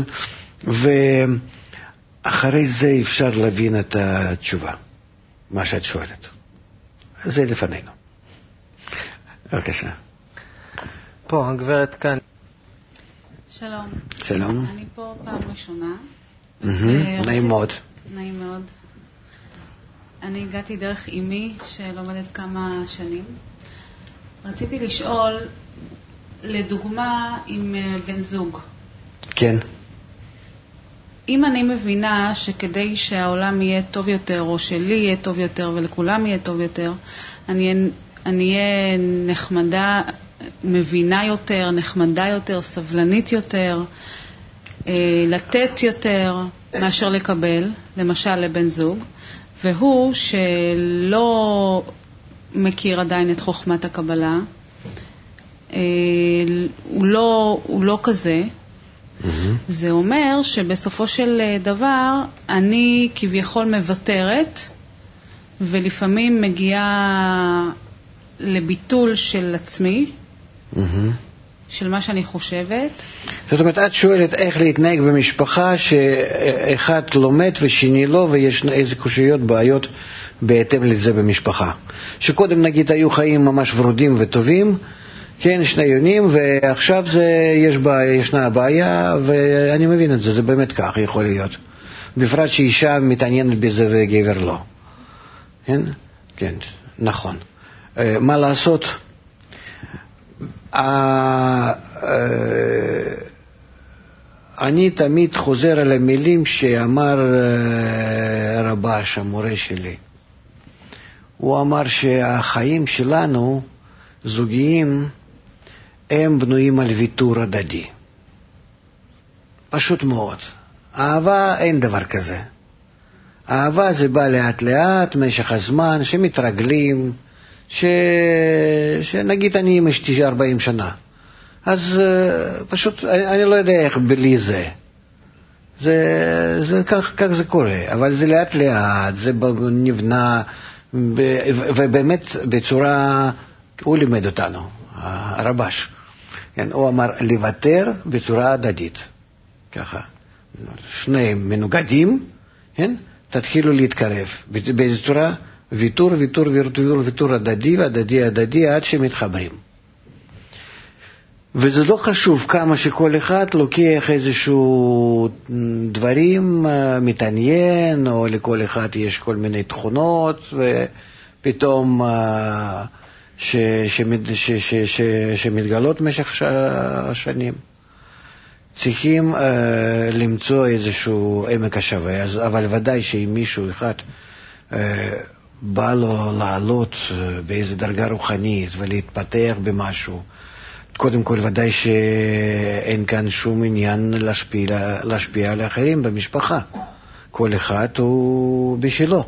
ואחרי זה אפשר להבין את התשובה, מה שאת שואלת. זה לפנינו. בבקשה. פה, הגברת כאן. שלום. שלום. אני פה פעם ראשונה. נעים מאוד. נעים מאוד. אני הגעתי דרך אמי שלומדת כמה שנים. רציתי לשאול, לדוגמה, עם בן זוג. כן. אם אני מבינה שכדי שהעולם יהיה טוב יותר, או שלי יהיה טוב יותר ולכולם יהיה טוב יותר, אני אהיה נחמדה, מבינה יותר, נחמדה יותר, סבלנית יותר, לתת יותר מאשר לקבל, למשל לבן זוג, והוא שלא מכיר עדיין את חוכמת הקבלה, הוא לא, הוא לא כזה, זה אומר שבסופו של דבר אני כביכול מבטרת ולפעמים מגיעה לביטול של עצמי, של מה שאני חושבת. זאת אומרת, את שואלת איך להתנהג במשפחה שאחד לומד ושני לא, ויש איזה קושיות, בעיות בהתאם לזה במשפחה. שקודם נגיד היו חיים ממש ורודים וטובים, כן, שני יונים, ועכשיו זה, יש בעיה, ישנה בעיה, ואני מבין את זה, זה באמת כך יכול להיות. בפרט שאישה מתעניינת בזה וגבר לא. כן? כן, נכון. מה לעשות? אני תמיד חוזר על המילים שאמר רבש, המורה שלי. הוא אמר שהחיים שלנו, זוגיים, הם בנויים על ויתור הדדי. פשוט מאוד. אהבה אין דבר כזה. אהבה זה בא לאט לאט, משך הזמן, שמתרגלים, ש... שנגיד אני עם אשתי ארבעים שנה. אז uh, פשוט, אני, אני לא יודע איך בלי זה. זה, זה כך, כך זה קורה, אבל זה לאט לאט, זה נבנה, ב... ובאמת בצורה, הוא לימד אותנו, הרבש. כן, הוא אמר לוותר בצורה הדדית. ככה. שניהם מנוגדים, כן? תתחילו להתקרב. באיזו צורה? ויתור, ויתור, ויתור, ויתור הדדי, הדדי, הדדי, עד שמתחברים. וזה לא חשוב כמה שכל אחד לוקח איזשהו דברים, מתעניין, או לכל אחד יש כל מיני תכונות, ופתאום ש, שמד, ש, ש, ש, שמתגלות במשך השנים. צריכים uh, למצוא איזשהו עמק השווה, אבל ודאי שאם מישהו אחד uh, בא לו לעלות uh, באיזו דרגה רוחנית ולהתפתח במשהו, קודם כל ודאי שאין כאן שום עניין להשפיע, להשפיע על האחרים במשפחה. כל אחד הוא בשלו.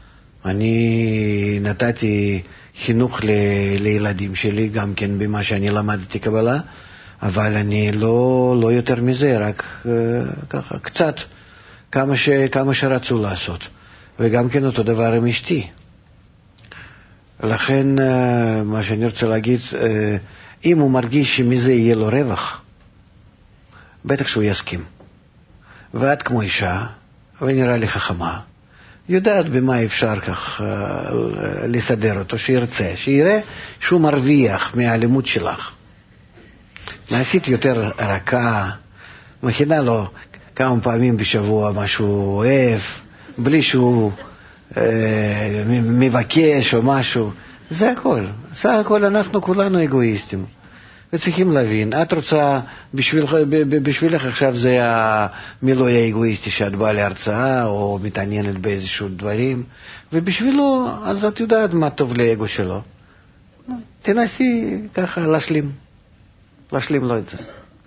אני נתתי חינוך ל, לילדים שלי, גם כן במה שאני למדתי קבלה, אבל אני לא, לא יותר מזה, רק uh, ככה, קצת, כמה, ש, כמה שרצו לעשות. וגם כן אותו דבר עם אשתי. לכן, uh, מה שאני רוצה להגיד, uh, אם הוא מרגיש שמזה יהיה לו רווח, בטח שהוא יסכים. ואת כמו אישה, ונראה לי חכמה, יודעת במה אפשר כך uh, לסדר אותו, שירצה, שיראה שהוא מרוויח מהאלימות שלך. נעשית יותר רכה, מכינה לו כמה פעמים בשבוע מה שהוא אוהב, בלי שהוא אה, מבקש או משהו. זה הכל. סך הכל אנחנו כולנו אגואיסטים. וצריכים להבין, את רוצה, בשביל, בשבילך עכשיו זה המילוי האגואיסטי שאת באה להרצאה או מתעניינת באיזשהו דברים, ובשבילו, אז את יודעת מה טוב לאגו שלו. תנסי ככה להשלים. להשלים לו את זה.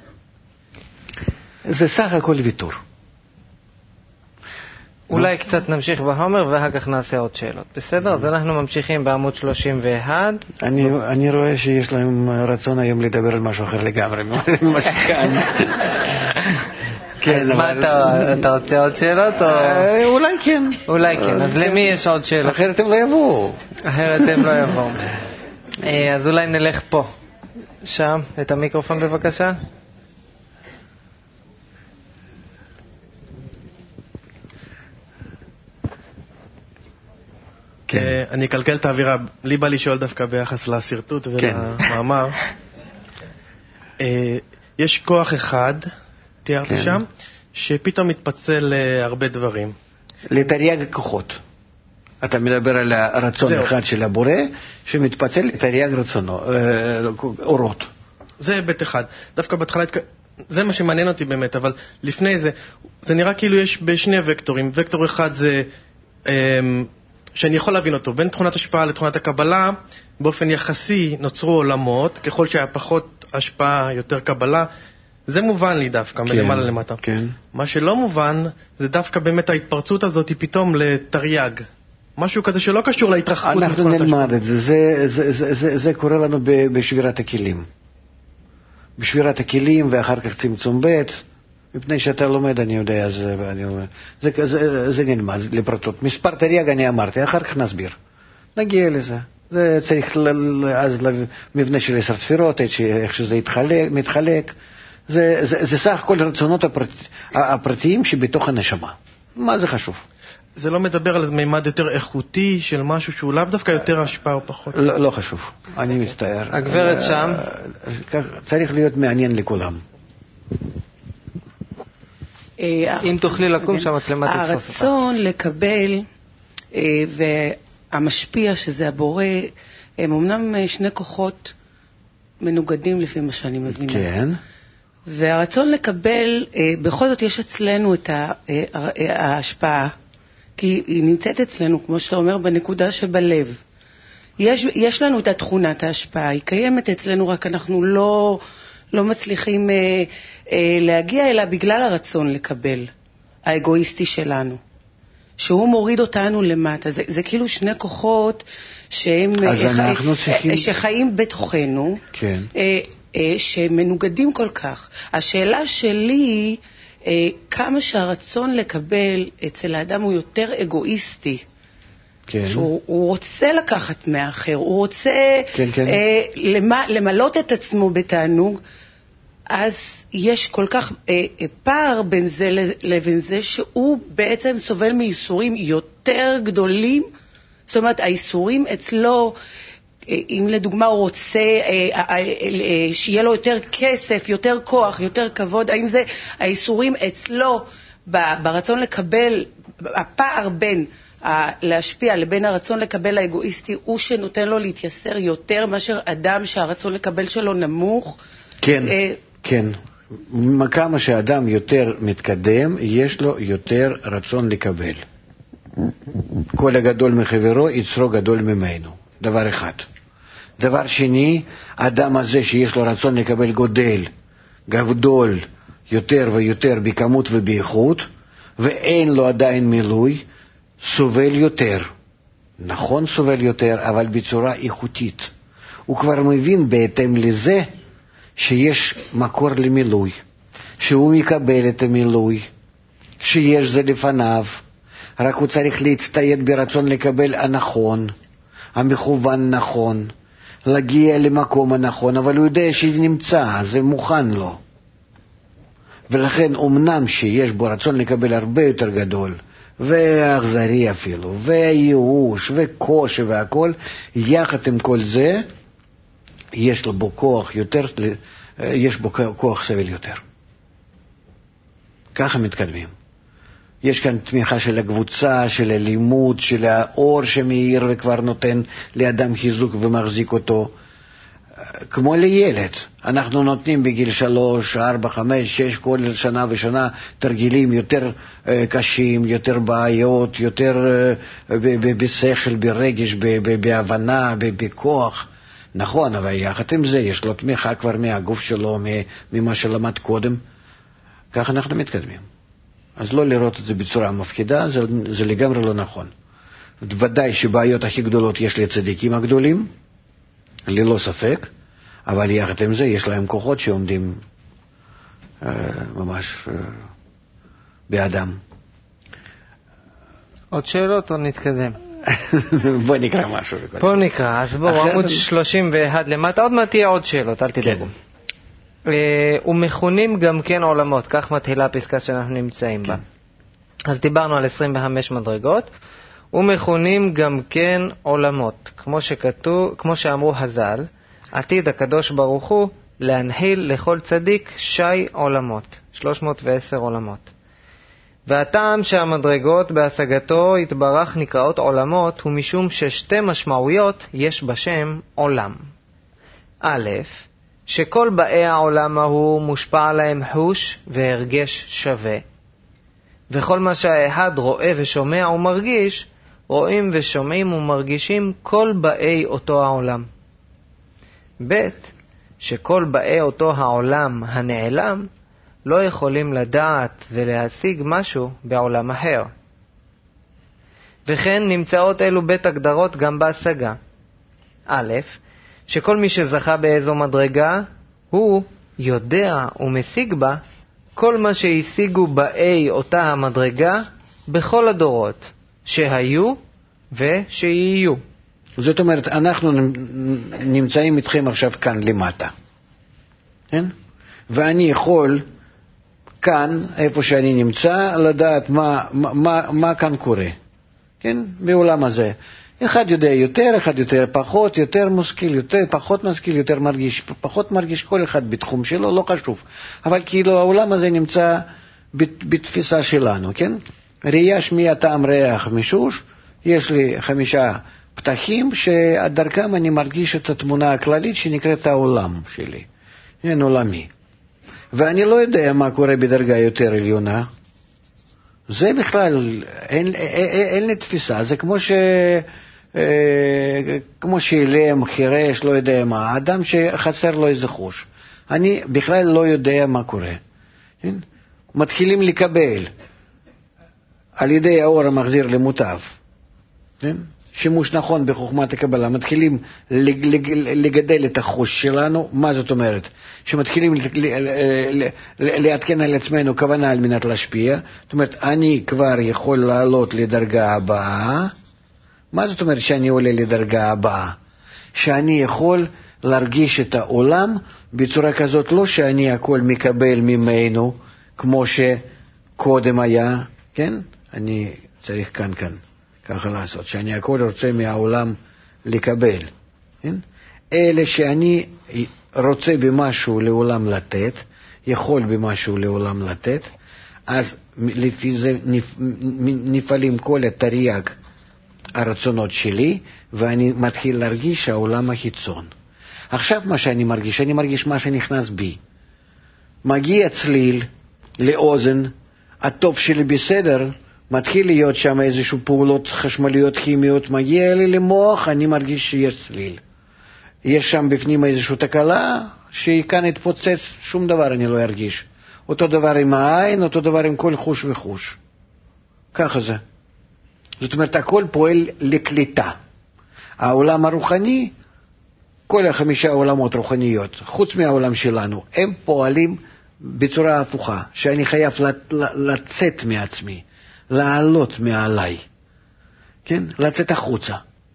זה סך הכל ויתור. אולי קצת נמשיך בהומר ואחר כך נעשה עוד שאלות. בסדר? אז אנחנו ממשיכים בעמוד שלושים ואחת. אני, אני רואה שיש להם רצון היום לדבר על משהו אחר לגמרי, ממה שכאן. כן, מה אתה רוצה עוד שאלות? אולי כן. אולי כן. אז למי יש עוד שאלות? אחרת הם לא יבואו. אחרת הם לא יבואו. אז אולי נלך פה. שם, את המיקרופון בבקשה. כן. אני אקלקל את האווירה, לי בא לשאול דווקא ביחס לסרטוט ולמאמר. יש כוח אחד, תיארתי שם, שפתאום מתפצל להרבה דברים. לתרי"ג כוחות. אתה מדבר על הרצון אחד של הבורא, שמתפצל לתרי"ג רצונו, אורות. זה היבט אחד. דווקא בהתחלה, זה מה שמעניין אותי באמת, אבל לפני זה, זה נראה כאילו יש בשני וקטורים. וקטור אחד זה, שאני יכול להבין אותו, בין תכונת השפעה לתכונת הקבלה, באופן יחסי נוצרו עולמות, ככל שהיה פחות השפעה, יותר קבלה, זה מובן לי דווקא, כן, מלמעלה למטה. כן. מה שלא מובן, זה דווקא באמת ההתפרצות הזאת היא פתאום לתרי"ג. משהו כזה שלא קשור להתרחבות. אנחנו נלמד את זה. זה, זה, זה, זה, זה קורה לנו בשבירת הכלים. בשבירת הכלים ואחר כך צמצום ב', מפני שאתה לומד, אני יודע, זה, אני אומר, זה, זה, זה נלמד לפרטות. מספר תרי"ג אני אמרתי, אחר כך נסביר. נגיע לזה. זה צריך אז למבנה של עשר ספירות, איך שזה יתחלק, מתחלק. זה, זה, זה סך כל רצונות הפרט, הפרטיים שבתוך הנשמה. מה זה חשוב? זה לא מדבר על מימד יותר איכותי של משהו שהוא לאו דווקא יותר השפעה או פחות? לא, לא חשוב, אני מצטער. הגברת שם. צריך להיות מעניין לכולם. אם תוכלי לקום שהמצלמה תתפוס אותך. הרצון לקבל והמשפיע שזה הבורא, הם אמנם שני כוחות מנוגדים לפי מה שאני מבינה. כן. והרצון לקבל, בכל זאת יש אצלנו את ההשפעה, כי היא נמצאת אצלנו, כמו שאתה אומר, בנקודה שבלב. יש, יש לנו את התכונת ההשפעה, היא קיימת אצלנו, רק אנחנו לא, לא מצליחים אה, אה, להגיע אליה בגלל הרצון לקבל, האגואיסטי שלנו, שהוא מוריד אותנו למטה. זה, זה כאילו שני כוחות שהם, אה, צריכים... שחיים בתוכנו, כן. אה, אה, שמנוגדים כל כך. השאלה שלי היא, אה, כמה שהרצון לקבל אצל האדם הוא יותר אגואיסטי, כן. שהוא רוצה לקחת מאחר, הוא רוצה כן, כן. אה, למ, למלות את עצמו בתענוג, אז יש כל כך אה, פער בין זה לבין זה שהוא בעצם סובל מייסורים יותר גדולים. זאת אומרת, הייסורים אצלו, אם לדוגמה הוא רוצה שיהיה לו יותר כסף, יותר כוח, יותר כבוד, האם זה הייסורים אצלו ברצון לקבל, הפער בין להשפיע לבין הרצון לקבל האגואיסטי הוא שנותן לו להתייסר יותר מאשר אדם שהרצון לקבל שלו נמוך? כן, כן. כמה שאדם יותר מתקדם, יש לו יותר רצון לקבל. כל הגדול מחברו יצרו גדול ממנו. דבר אחד. דבר שני, האדם הזה שיש לו רצון לקבל גודל, גדול יותר ויותר בכמות ובאיכות, ואין לו עדיין מילוי, סובל יותר. נכון סובל יותר, אבל בצורה איכותית. הוא כבר מבין בהתאם לזה שיש מקור למילוי, שהוא מקבל את המילוי, שיש זה לפניו, רק הוא צריך להצטייד ברצון לקבל הנכון, המכוון נכון, להגיע למקום הנכון, אבל הוא יודע שנמצא, זה מוכן לו. ולכן אמנם שיש בו רצון לקבל הרבה יותר גדול, ואכזרי אפילו, וייאוש, וקושי והכל, יחד עם כל זה, יש לו בו כוח יותר, יש בו כוח סבל יותר. ככה מתקדמים. יש כאן תמיכה של הקבוצה, של הלימוד, של האור שמאיר וכבר נותן לאדם חיזוק ומחזיק אותו. כמו לילד, אנחנו נותנים בגיל שלוש, ארבע, חמש, שש, כל שנה ושנה תרגילים יותר קשים, יותר בעיות, יותר בשכל, ברגש, בהבנה, בכוח. נכון, אבל יחד עם זה יש לו תמיכה כבר מהגוף שלו, ממה שלמד קודם. כך אנחנו מתקדמים. אז לא לראות את זה בצורה מפחידה, זה, זה לגמרי לא נכון. ודאי שבעיות הכי גדולות יש לצדיקים הגדולים, ללא ספק, אבל יחד עם זה יש להם כוחות שעומדים אה, ממש אה, באדם. עוד שאלות או נתקדם? בוא נקרא משהו. בוא נקרא, אז בואו, עמוד שלושים ואחת למטה, עוד מעט תהיה עוד שאלות, אל תדאגו. כן. ומכונים גם כן עולמות, כך מתחילה הפסקה שאנחנו נמצאים בה. אז דיברנו על עשרים וחמש מדרגות, ומכונים גם כן עולמות, כמו שכתוב, כמו שאמרו הזל, עתיד הקדוש ברוך הוא להנחיל לכל צדיק שי עולמות, שלוש מאות ועשר עולמות. והטעם שהמדרגות בהשגתו התברך נקראות עולמות הוא משום ששתי משמעויות יש בשם עולם. א', שכל באי העולם ההוא מושפע עליהם חוש והרגש שווה. וכל מה שהאחד רואה ושומע ומרגיש, רואים ושומעים ומרגישים כל באי אותו העולם. ב', שכל באי אותו העולם הנעלם לא יכולים לדעת ולהשיג משהו בעולם אחר. וכן נמצאות אלו בית הגדרות גם בהשגה. א', שכל מי שזכה באיזו מדרגה, הוא יודע ומשיג בה כל מה שהשיגו באי אותה המדרגה בכל הדורות, שהיו ושיהיו. זאת אומרת, אנחנו נמצאים איתכם עכשיו כאן למטה. כן? ואני יכול כאן, איפה שאני נמצא, לדעת מה, מה, מה כאן קורה. כן? בעולם הזה. אחד יודע יותר, אחד יותר פחות, יותר משכיל, יותר, פחות משכיל, יותר מרגיש, פחות מרגיש, כל אחד בתחום שלו, לא חשוב. אבל כאילו העולם הזה נמצא בתפיסה שלנו, כן? ראייה, שמיעה, טעם, ריח, מישוש, יש לי חמישה פתחים שדרכם אני מרגיש את התמונה הכללית שנקראת העולם שלי, אין עולמי. ואני לא יודע מה קורה בדרגה יותר עליונה, זה בכלל, אין, אין, אין לי תפיסה, זה כמו ש... כמו שאילם, חירש, לא יודע מה, אדם שחסר לו איזה חוש. אני בכלל לא יודע מה קורה. כן? מתחילים לקבל על ידי האור המחזיר למוטב. כן? שימוש נכון בחוכמת הקבלה, מתחילים לגדל את החוש שלנו. מה זאת אומרת? שמתחילים להתקן על עצמנו כוונה על מנת להשפיע. זאת אומרת, אני כבר יכול לעלות לדרגה הבאה. מה זאת אומרת שאני עולה לדרגה הבאה? שאני יכול להרגיש את העולם בצורה כזאת, לא שאני הכל מקבל ממנו, כמו שקודם היה, כן? אני צריך כאן כאן, ככה לעשות, שאני הכל רוצה מהעולם לקבל, כן? אלה שאני רוצה במשהו לעולם לתת, יכול במשהו לעולם לתת, אז לפי זה נפעלים כל התרי"ג הרצונות שלי, ואני מתחיל להרגיש העולם החיצון. עכשיו מה שאני מרגיש, אני מרגיש מה שנכנס בי. מגיע צליל לאוזן, הטוב שלי בסדר, מתחיל להיות שם איזשהו פעולות חשמליות כימיות, מגיע לי למוח, אני מרגיש שיש צליל. יש שם בפנים איזושהי תקלה, שכאן התפוצץ, שום דבר אני לא ארגיש. אותו דבר עם העין, אותו דבר עם כל חוש וחוש. ככה זה. זאת אומרת, הכל פועל לקליטה. העולם הרוחני, כל החמישה עולמות רוחניות, חוץ מהעולם שלנו, הם פועלים בצורה הפוכה, שאני חייב לצאת מעצמי, לעלות מעליי, כן? לצאת החוצה.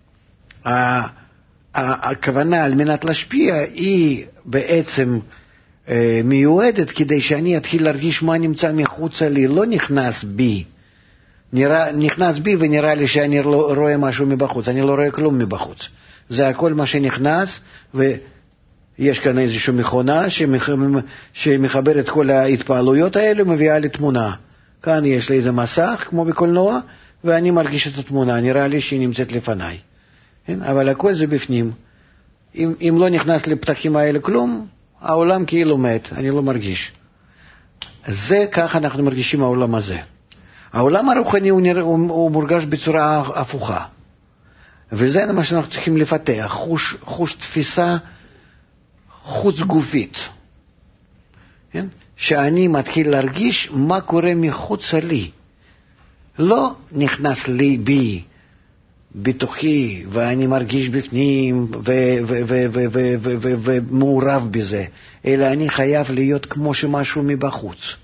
הכוונה על מנת להשפיע היא בעצם מיועדת כדי שאני אתחיל להרגיש מה נמצא מחוצה לי, לא נכנס בי. נראה, נכנס בי ונראה לי שאני לא רואה משהו מבחוץ, אני לא רואה כלום מבחוץ. זה הכל מה שנכנס, ויש כאן איזושהי מכונה שמח... שמחבר את כל ההתפעלויות האלה, מביאה לי תמונה. כאן יש לי איזה מסך, כמו בקולנוע, ואני מרגיש את התמונה, נראה לי שהיא נמצאת לפניי. כן? אבל הכל זה בפנים. אם, אם לא נכנס לפתחים האלה כלום, העולם כאילו מת, אני לא מרגיש. זה ככה אנחנו מרגישים העולם הזה. העולם הרוחני הוא, נרא, הוא, הוא מורגש בצורה הפוכה. וזה מה שאנחנו צריכים לפתח, חוש, חוש תפיסה חוץ גופית. כן? שאני מתחיל להרגיש מה קורה מחוץ לי. לא נכנס לי בי, בתוכי, ואני מרגיש בפנים ומעורב בזה, אלא אני חייב להיות כמו שמשהו מבחוץ.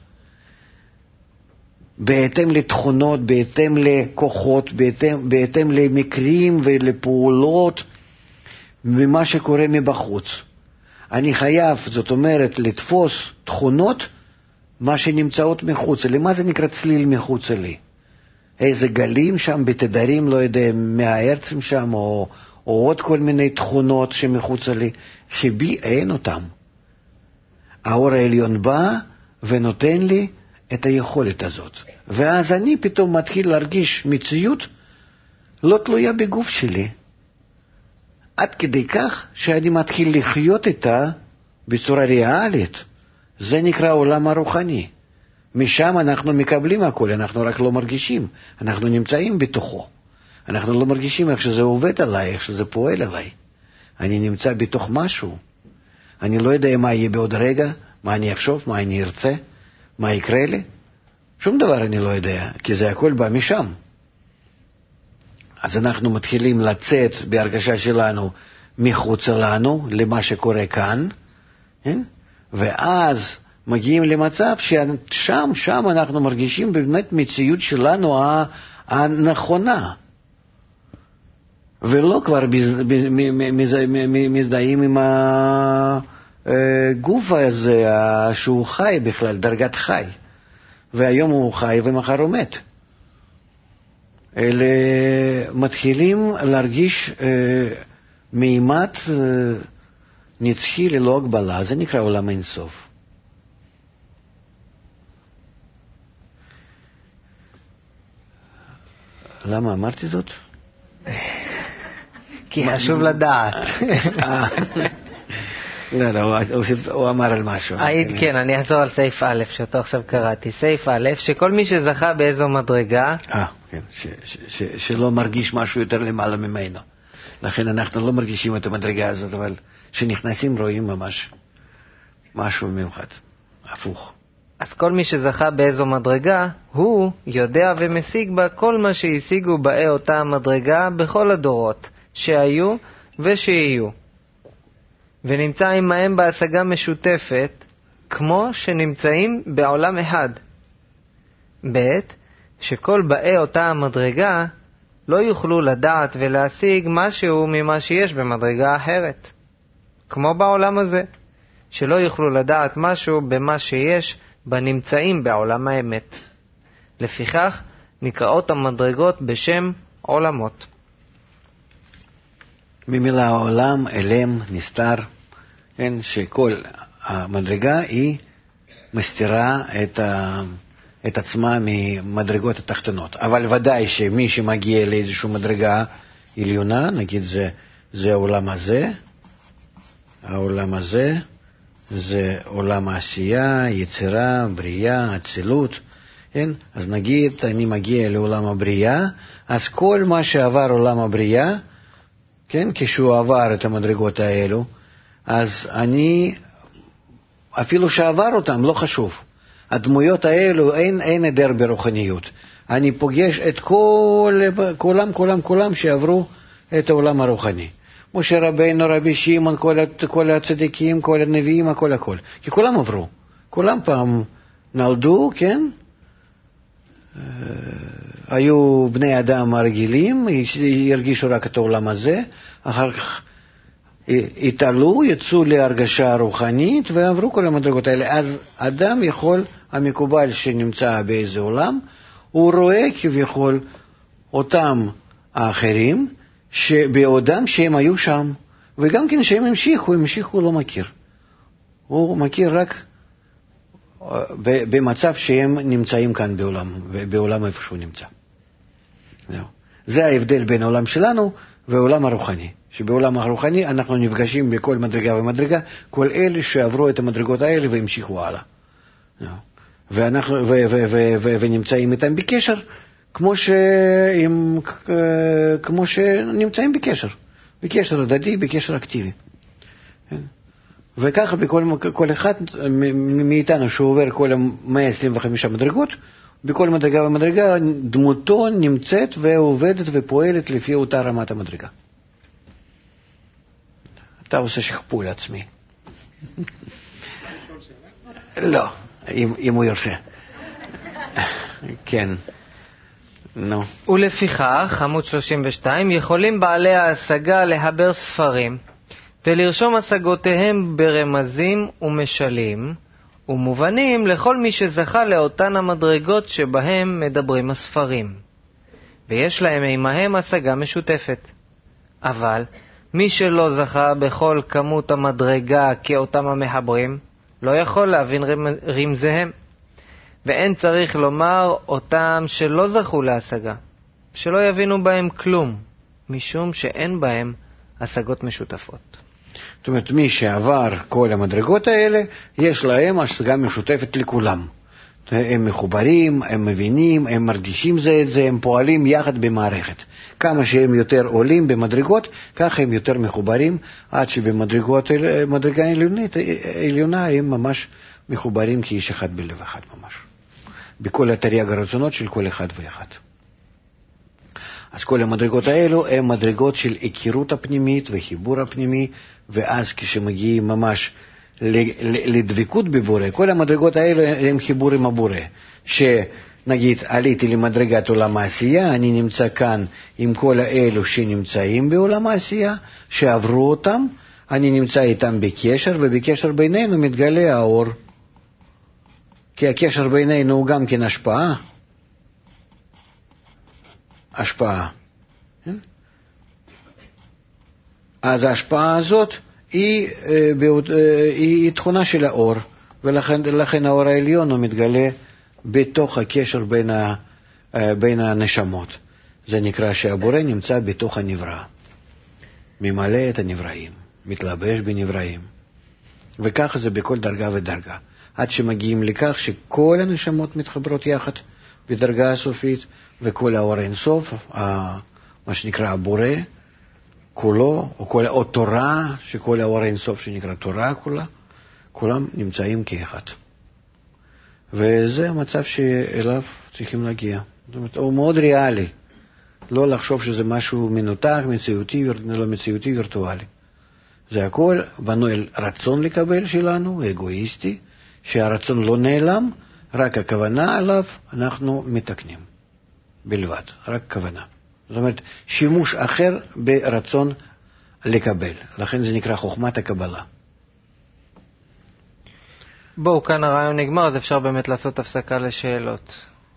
בהתאם לתכונות, בהתאם לכוחות, בהתאם, בהתאם למקרים ולפעולות ממה שקורה מבחוץ. אני חייב, זאת אומרת, לתפוס תכונות מה שנמצאות מחוץ לי. מה זה נקרא צליל מחוץ לי? איזה גלים שם בתדרים, לא יודע, מההרצים שם, או, או עוד כל מיני תכונות שמחוץ לי, שבי אין אותם. האור העליון בא ונותן לי את היכולת הזאת. ואז אני פתאום מתחיל להרגיש מציאות לא תלויה בגוף שלי. עד כדי כך שאני מתחיל לחיות איתה בצורה ריאלית. זה נקרא עולם הרוחני. משם אנחנו מקבלים הכל, אנחנו רק לא מרגישים. אנחנו נמצאים בתוכו. אנחנו לא מרגישים איך שזה עובד עליי, איך שזה פועל עליי. אני נמצא בתוך משהו. אני לא יודע מה יהיה בעוד רגע, מה אני אחשוב, מה אני ארצה, מה יקרה לי. שום דבר אני לא יודע, כי זה הכל בא משם. אז אנחנו מתחילים לצאת בהרגשה שלנו מחוץ לנו, למה שקורה כאן, כן? ואז מגיעים למצב ששם, שם אנחנו מרגישים באמת מציאות שלנו הנכונה. ולא כבר מזדהים עם הגוף הזה שהוא חי בכלל, דרגת חי. והיום הוא חי ומחר הוא מת. אלה מתחילים להרגיש מימד נצחי ללא הגבלה, זה נקרא עולם אינסוף. למה אמרתי זאת? כי חשוב לדעת. לא, לא, הוא אמר על משהו. היית, כן, אני אחזור על סעיף א', שאותו עכשיו קראתי. סעיף א', שכל מי שזכה באיזו מדרגה... אה, כן, שלא מרגיש משהו יותר למעלה ממנו. לכן אנחנו לא מרגישים את המדרגה הזאת, אבל כשנכנסים רואים ממש משהו מיוחד, הפוך. אז כל מי שזכה באיזו מדרגה, הוא יודע ומשיג בה כל מה שהשיגו באי אותה המדרגה בכל הדורות, שהיו ושיהיו. ונמצא עמהם בהשגה משותפת, כמו שנמצאים בעולם אחד. ב' שכל באי אותה המדרגה לא יוכלו לדעת ולהשיג משהו ממה שיש במדרגה אחרת. כמו בעולם הזה, שלא יוכלו לדעת משהו במה שיש בנמצאים בעולם האמת. לפיכך נקראות המדרגות בשם עולמות. ממילה העולם, אלם, נסתר, כן, שכל המדרגה היא מסתירה את, ה, את עצמה ממדרגות התחתונות. אבל ודאי שמי שמגיע לאיזושהי מדרגה עליונה, נגיד זה, זה העולם הזה, העולם הזה, זה עולם העשייה, יצירה, בריאה, אצילות, כן? אז נגיד אני מגיע לעולם הבריאה, אז כל מה שעבר עולם הבריאה, כן, כשהוא עבר את המדרגות האלו, אז אני, אפילו שעבר אותם, לא חשוב. הדמויות האלו, אין, אין עדר ברוחניות. אני פוגש את כל, כולם, כולם, כולם שעברו את העולם הרוחני. משה רבינו, רבי שמעון, כל, כל הצדיקים, כל הנביאים, הכל הכל. כי כולם עברו. כולם פעם נולדו, כן? היו בני אדם הרגילים, הרגישו רק את העולם הזה, אחר כך התעלו, יצאו להרגשה רוחנית ועברו כל המדרגות האלה. אז אדם יכול, המקובל שנמצא באיזה עולם, הוא רואה כביכול אותם האחרים, שבעודם שהם היו שם, וגם כן שהם המשיכו, המשיכו לא מכיר. הוא מכיר רק במצב שהם נמצאים כאן בעולם, בעולם איפה שהוא נמצא. זה ההבדל בין העולם שלנו והעולם הרוחני. שבעולם הרוחני אנחנו נפגשים בכל מדרגה ומדרגה, כל אלה שעברו את המדרגות האלה והמשיכו הלאה. ואנחנו, ו, ו, ו, ו, ונמצאים איתם בקשר, כמו שהם, כמו שנמצאים בקשר, בקשר הדדי, בקשר אקטיבי. וככה בכל כל אחד מאיתנו שעובר כל מאה עשרים וחמש מדרגות, בכל מדרגה ומדרגה דמותו נמצאת ועובדת ופועלת לפי אותה רמת המדרגה. אתה עושה שכפול עצמי. לא, אם, אם הוא ירשה. כן. נו. ולפיכך, עמוד שלושים ושתיים, יכולים בעלי ההשגה להבר ספרים ולרשום השגותיהם ברמזים ומשלים ומובנים לכל מי שזכה לאותן המדרגות שבהם מדברים הספרים, ויש להם עמהם השגה משותפת. אבל מי שלא זכה בכל כמות המדרגה כאותם המחברים, לא יכול להבין רמזיהם, ואין צריך לומר אותם שלא זכו להשגה, שלא יבינו בהם כלום, משום שאין בהם השגות משותפות. זאת אומרת, מי שעבר כל המדרגות האלה, יש להם השגה משותפת לכולם. הם מחוברים, הם מבינים, הם מרגישים זה את זה, הם פועלים יחד במערכת. כמה שהם יותר עולים במדרגות, ככה הם יותר מחוברים, עד שבמדרגות, מדרגה עליונית, עליונה הם ממש מחוברים כאיש אחד בלב אחד ממש. בכל התרי"ג הרצונות של כל אחד ואחד. אז כל המדרגות האלו הן מדרגות של הכירות הפנימית וחיבור הפנימי, ואז כשמגיעים ממש לדבקות בבורא. כל המדרגות האלה הם חיבור עם הבורא. שנגיד, עליתי למדרגת עולם העשייה, אני נמצא כאן עם כל האלו שנמצאים בעולם העשייה, שעברו אותם, אני נמצא איתם בקשר, ובקשר בינינו מתגלה האור. כי הקשר בינינו הוא גם כן השפעה. השפעה. אז ההשפעה הזאת היא, היא תכונה של האור, ולכן לכן האור העליון הוא מתגלה בתוך הקשר בין, ה, בין הנשמות. זה נקרא שהבורא נמצא בתוך הנברא, ממלא את הנבראים, מתלבש בנבראים. וככה זה בכל דרגה ודרגה, עד שמגיעים לכך שכל הנשמות מתחברות יחד בדרגה הסופית, וכל האור אינסוף, מה שנקרא הבורא, כולו, או, כל, או תורה, שכל האור אינסוף שנקרא תורה כולה, כולם נמצאים כאחד. וזה המצב שאליו צריכים להגיע. זאת אומרת, הוא מאוד ריאלי. לא לחשוב שזה משהו מנותק, מציאותי, לא מציאותי, וירטואלי. זה הכל בנוי על רצון לקבל שלנו, אגואיסטי, שהרצון לא נעלם, רק הכוונה עליו אנחנו מתקנים. בלבד, רק כוונה. זאת אומרת, שימוש אחר ברצון לקבל. לכן זה נקרא חוכמת הקבלה. בואו, כאן הרעיון נגמר, אז אפשר באמת לעשות הפסקה לשאלות.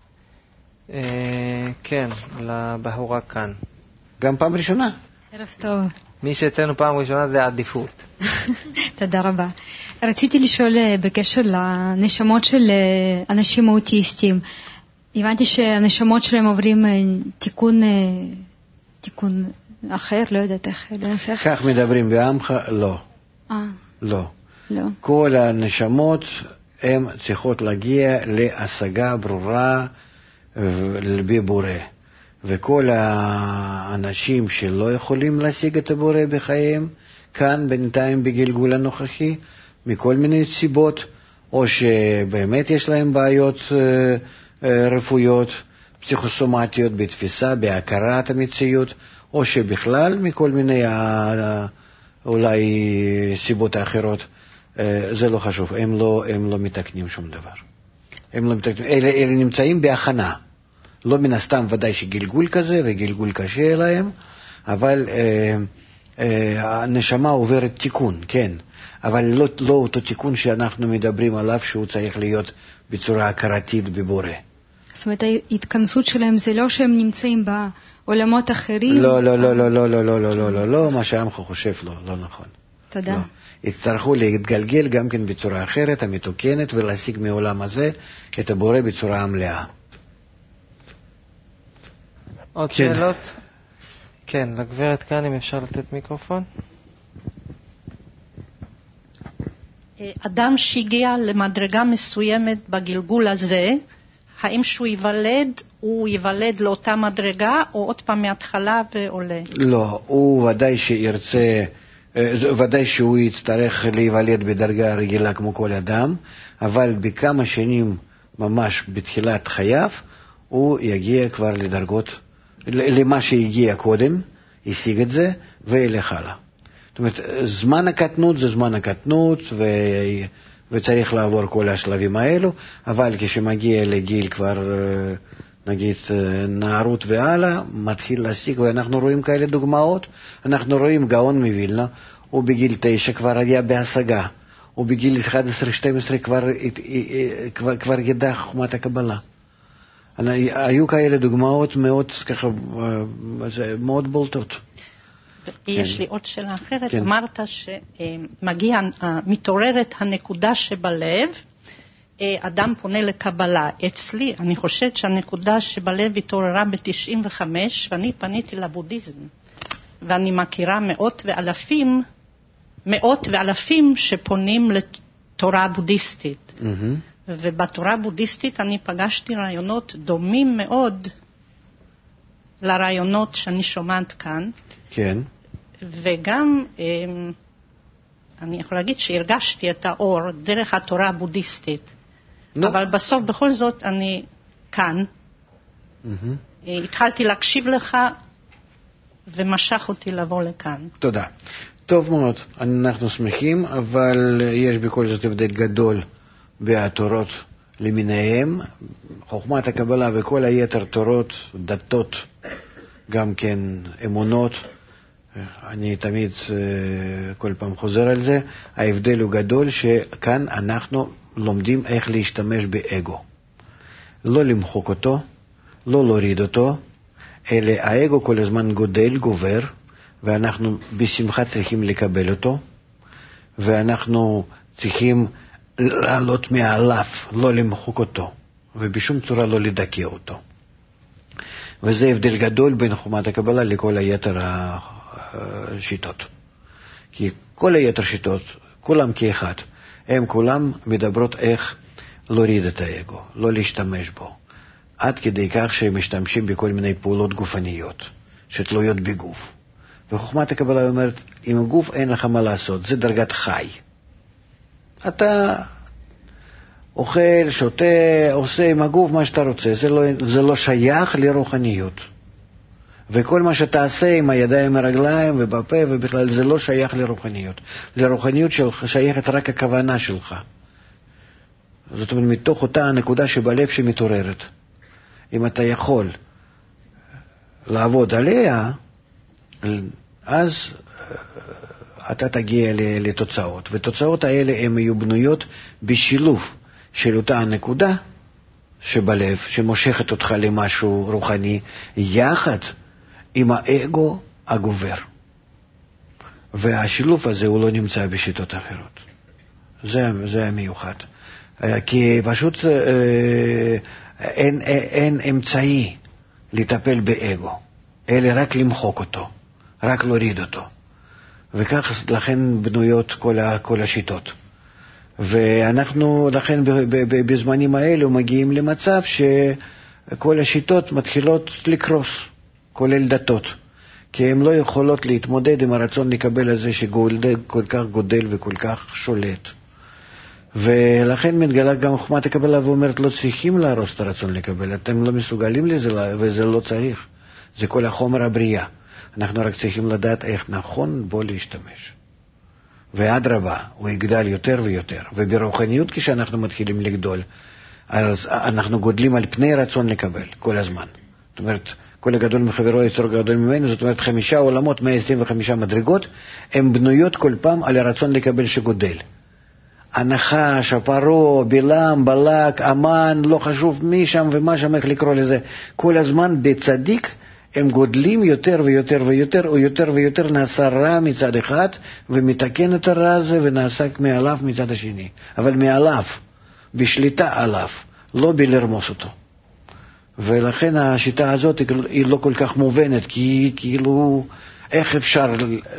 אה, כן, לבחורה כאן. גם פעם ראשונה? ערב טוב. מי שאצלנו פעם ראשונה זה עדיפות. תודה רבה. רציתי לשאול בקשר לנשמות של אנשים אוטיסטים. הבנתי שהנשמות שלהם עוברים תיקון, תיקון אחר, לא יודעת איך לנסח. כך מדברים בעמך? לא. אה. לא. לא. כל הנשמות הן צריכות להגיע להשגה ברורה בבורא. וכל האנשים שלא יכולים להשיג את הבורא בחיים, כאן בינתיים בגלגול הנוכחי, מכל מיני סיבות, או שבאמת יש להם בעיות רפואיות, פסיכוסומטיות, בתפיסה, בהכרת המציאות, או שבכלל מכל מיני אולי סיבות האחרות, זה לא חשוב, הם לא, הם לא מתקנים שום דבר. הם לא מתקנים, אלה, אלה נמצאים בהכנה. לא מן הסתם ודאי שגלגול כזה וגלגול קשה להם, אבל אה, אה, הנשמה עוברת תיקון, כן, אבל לא, לא אותו תיקון שאנחנו מדברים עליו שהוא צריך להיות בצורה הכרתית בבורא. זאת אומרת, ההתכנסות שלהם זה לא שהם נמצאים בעולמות אחרים? לא, לא, לא, לא, לא, לא, לא, לא, לא, לא, לא, מה שעמך חושב לא, לא נכון. תודה. לא. יצטרכו להתגלגל גם כן בצורה אחרת, המתוקנת, ולהשיג מעולם הזה את הבורא בצורה המלאה. עוד כן. שאלות? כן, לגברת כאן, אם אפשר לתת מיקרופון. אדם שהגיע למדרגה מסוימת בגלגול הזה, האם שהוא ייוולד, הוא ייוולד לאותה מדרגה, או עוד פעם מההתחלה ועולה? לא, הוא ודאי שירצה, ודאי שהוא יצטרך להיוולד בדרגה רגילה כמו כל אדם, אבל בכמה שנים ממש בתחילת חייו, הוא יגיע כבר לדרגות, למה שהגיע קודם, ישיג את זה, וילך הלאה. זאת אומרת, זמן הקטנות זה זמן הקטנות, ו... וצריך לעבור כל השלבים האלו, אבל כשמגיע לגיל כבר, נגיד, נערות והלאה, מתחיל להשיג, ואנחנו רואים כאלה דוגמאות. אנחנו רואים גאון מווילנה, הוא בגיל תשע כבר היה בהשגה, הוא בגיל אחת עשרה שתים עשרה כבר, כבר, כבר ידע חוכמת הקבלה. היו כאלה דוגמאות מאוד, ככה, מאוד בולטות. יש לי עוד שאלה אחרת. אמרת שמגיע, מתעוררת הנקודה שבלב, אדם פונה לקבלה. אצלי, אני חושבת שהנקודה שבלב התעוררה ב-תשעים וחמש, ואני פניתי לבודהיזם, ואני מכירה מאות ואלפים, מאות ואלפים שפונים לתורה בודהיסטית. ובתורה הבודהיסטית אני פגשתי רעיונות דומים מאוד לרעיונות שאני שומעת כאן. כן. וגם אני יכולה להגיד שהרגשתי את האור דרך התורה הבודהיסטית. No. אבל בסוף בכל זאת אני כאן. Mm-hmm. התחלתי להקשיב לך ומשך אותי לבוא לכאן. תודה. טוב מאוד, אנחנו שמחים, אבל יש בכל זאת הבדל גדול בתורות למיניהם. חוכמת הקבלה וכל היתר תורות, דתות, גם כן אמונות, אני תמיד כל פעם חוזר על זה, ההבדל הוא גדול שכאן אנחנו לומדים איך להשתמש באגו. לא למחוק אותו, לא להוריד אותו, אלא האגו כל הזמן גודל, גובר, ואנחנו בשמחה צריכים לקבל אותו, ואנחנו צריכים לעלות מעליו, לא למחוק אותו, ובשום צורה לא לדכא אותו. וזה הבדל גדול בין חוכמת הקבלה לכל היתר השיטות. כי כל היתר שיטות, כולם כאחד, הם כולם מדברות איך להוריד את האגו, לא להשתמש בו, עד כדי כך שהם משתמשים בכל מיני פעולות גופניות, שתלויות בגוף. וחוכמת הקבלה אומרת, עם הגוף אין לך מה לעשות, זה דרגת חי. אתה אוכל, שותה, עושה עם הגוף מה שאתה רוצה, זה לא, זה לא שייך לרוחניות. וכל מה שאתה עושה עם הידיים, הרגליים ובפה ובכלל, זה לא שייך לרוחניות. לרוחניות שלך שייכת רק הכוונה שלך. זאת אומרת, מתוך אותה הנקודה שבלב שמתעוררת. אם אתה יכול לעבוד עליה, אז אתה תגיע לתוצאות. ותוצאות האלה הן יהיו בנויות בשילוב של אותה הנקודה שבלב, שמושכת אותך למשהו רוחני, יחד עם האגו הגובר. והשילוב הזה הוא לא נמצא בשיטות אחרות. זה, זה המיוחד. כי פשוט אין, אין אמצעי לטפל באגו, אלא רק למחוק אותו, רק להוריד אותו. וכך לכן בנויות כל, ה, כל השיטות. ואנחנו לכן בזמנים האלו מגיעים למצב שכל השיטות מתחילות לקרוס, כולל דתות. כי הן לא יכולות להתמודד עם הרצון לקבל הזה שכל כך גודל וכל כך שולט. ולכן מתגלה גם חוכמת הקבלה ואומרת, לא צריכים להרוס את הרצון לקבל, אתם לא מסוגלים לזה וזה לא צריך. זה כל החומר הבריאה. אנחנו רק צריכים לדעת איך נכון בו להשתמש. ועד רבה, הוא יגדל יותר ויותר. וברוחניות כשאנחנו מתחילים לגדול, אז אנחנו גודלים על פני רצון לקבל כל הזמן. זאת אומרת, כל הגדול מחברו יצור גדול ממנו, זאת אומרת, חמישה עולמות, מאה עשרים וחמש מדרגות, הן בנויות כל פעם על הרצון לקבל שגודל. הנחש, הפרו, בלם, בלק, אמן, לא חשוב מי שם ומה שם, איך לקרוא לזה. כל הזמן בצדיק הם גודלים יותר ויותר ויותר, או יותר ויותר נעשה רע מצד אחד, ומתקן את הרע הזה ונעשה מעליו מצד השני. אבל מעליו, בשליטה עליו, לא בלרמוס אותו. ולכן השיטה הזאת היא לא כל כך מובנת, כי כאילו איך אפשר,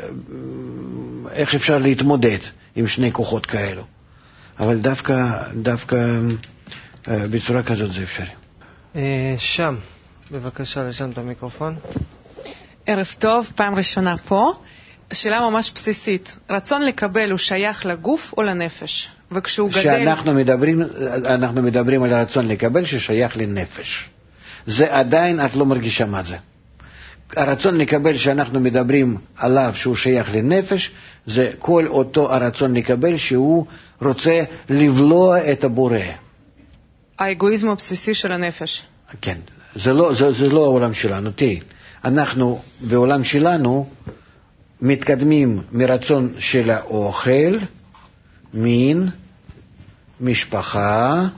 איך אפשר להתמודד עם שני כוחות כאלו. אבל דווקא, דווקא בצורה כזאת זה אפשרי. שם, בבקשה לשם את המיקרופון. ערב טוב, פעם ראשונה פה. שאלה ממש בסיסית. רצון לקבל הוא שייך לגוף או לנפש? וכשהוא גדל... שאנחנו מדברים, אנחנו מדברים על הרצון לקבל ששייך לנפש. זה עדיין את לא מרגישה מה זה. הרצון לקבל שאנחנו מדברים עליו שהוא שייך לנפש, זה כל אותו הרצון לקבל שהוא רוצה לבלוע את הבורא. האגואיזם הבסיסי של הנפש. כן, זה לא, זה, זה לא העולם שלנו. תראי, אנחנו בעולם שלנו מתקדמים מרצון של האוכל, מין, משפחה,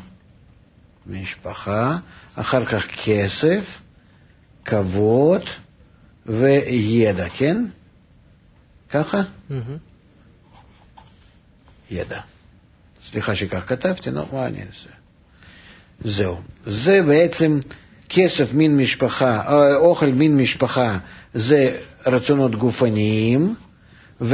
משפחה, אחר כך כסף, כבוד וידע, כן? ככה? Mm-hmm. ידע. סליחה שכך כתבתי, נו, מה אני אעשה? זהו. זה בעצם כסף מין משפחה, אוכל מין משפחה, זה רצונות גופניים, ו,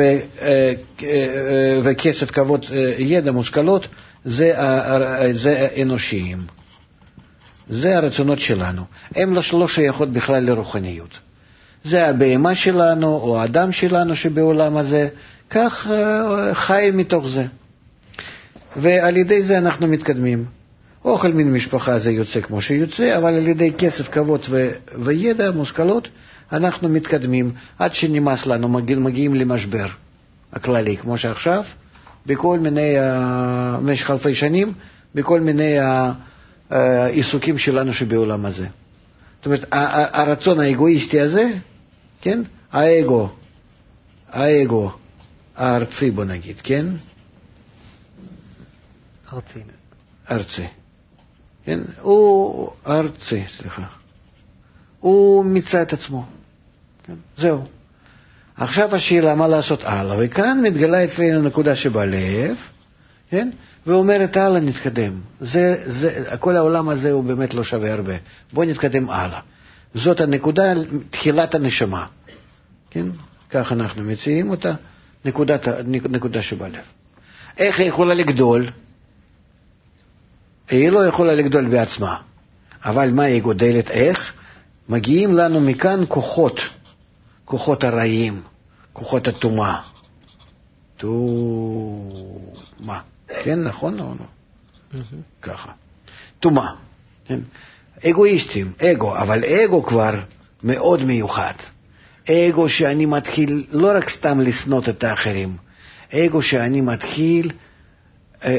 וכסף, כבוד, ידע, מושכלות, זה, זה אנושיים. זה הרצונות שלנו. הם לא, לא שייכות בכלל לרוחניות. זה הבהמה שלנו, או האדם שלנו שבעולם הזה, כך חי מתוך זה. ועל ידי זה אנחנו מתקדמים. אוכל מן משפחה זה יוצא כמו שיוצא, אבל על ידי כסף, כבוד ו- וידע, מושכלות, אנחנו מתקדמים עד שנמאס לנו, מגיעים, מגיעים למשבר. הכללי, כמו שעכשיו, בכל מיני, במשך אלפי שנים, בכל מיני העיסוקים שלנו שבעולם הזה. זאת אומרת, הרצון האגואיסטי הזה, כן? האגו, האגו הארצי, בוא נגיד, כן? ארצי. ארצי. כן? הוא ארצי, סליחה. הוא מצא את עצמו. כן? זהו. עכשיו השאלה מה לעשות הלאה, וכאן מתגלה אצלנו נקודה שבלב, כן? ואומרת הלאה נתקדם. זה, זה, כל העולם הזה הוא באמת לא שווה הרבה. בוא נתקדם הלאה. זאת הנקודה, תחילת הנשמה. כן? כך אנחנו מציעים אותה, נקודת, נקודה שבלב. איך היא יכולה לגדול? היא לא יכולה לגדול בעצמה. אבל מה היא גודלת? איך? מגיעים לנו מכאן כוחות. כוחות הרעים, כוחות הטומאה. טומאה. כן, נכון או לא? ככה. טומאה. כן? אגואיסטים, אגו, אבל אגו כבר מאוד מיוחד. אגו שאני מתחיל לא רק סתם לסנות את האחרים, אגו שאני מתחיל אה,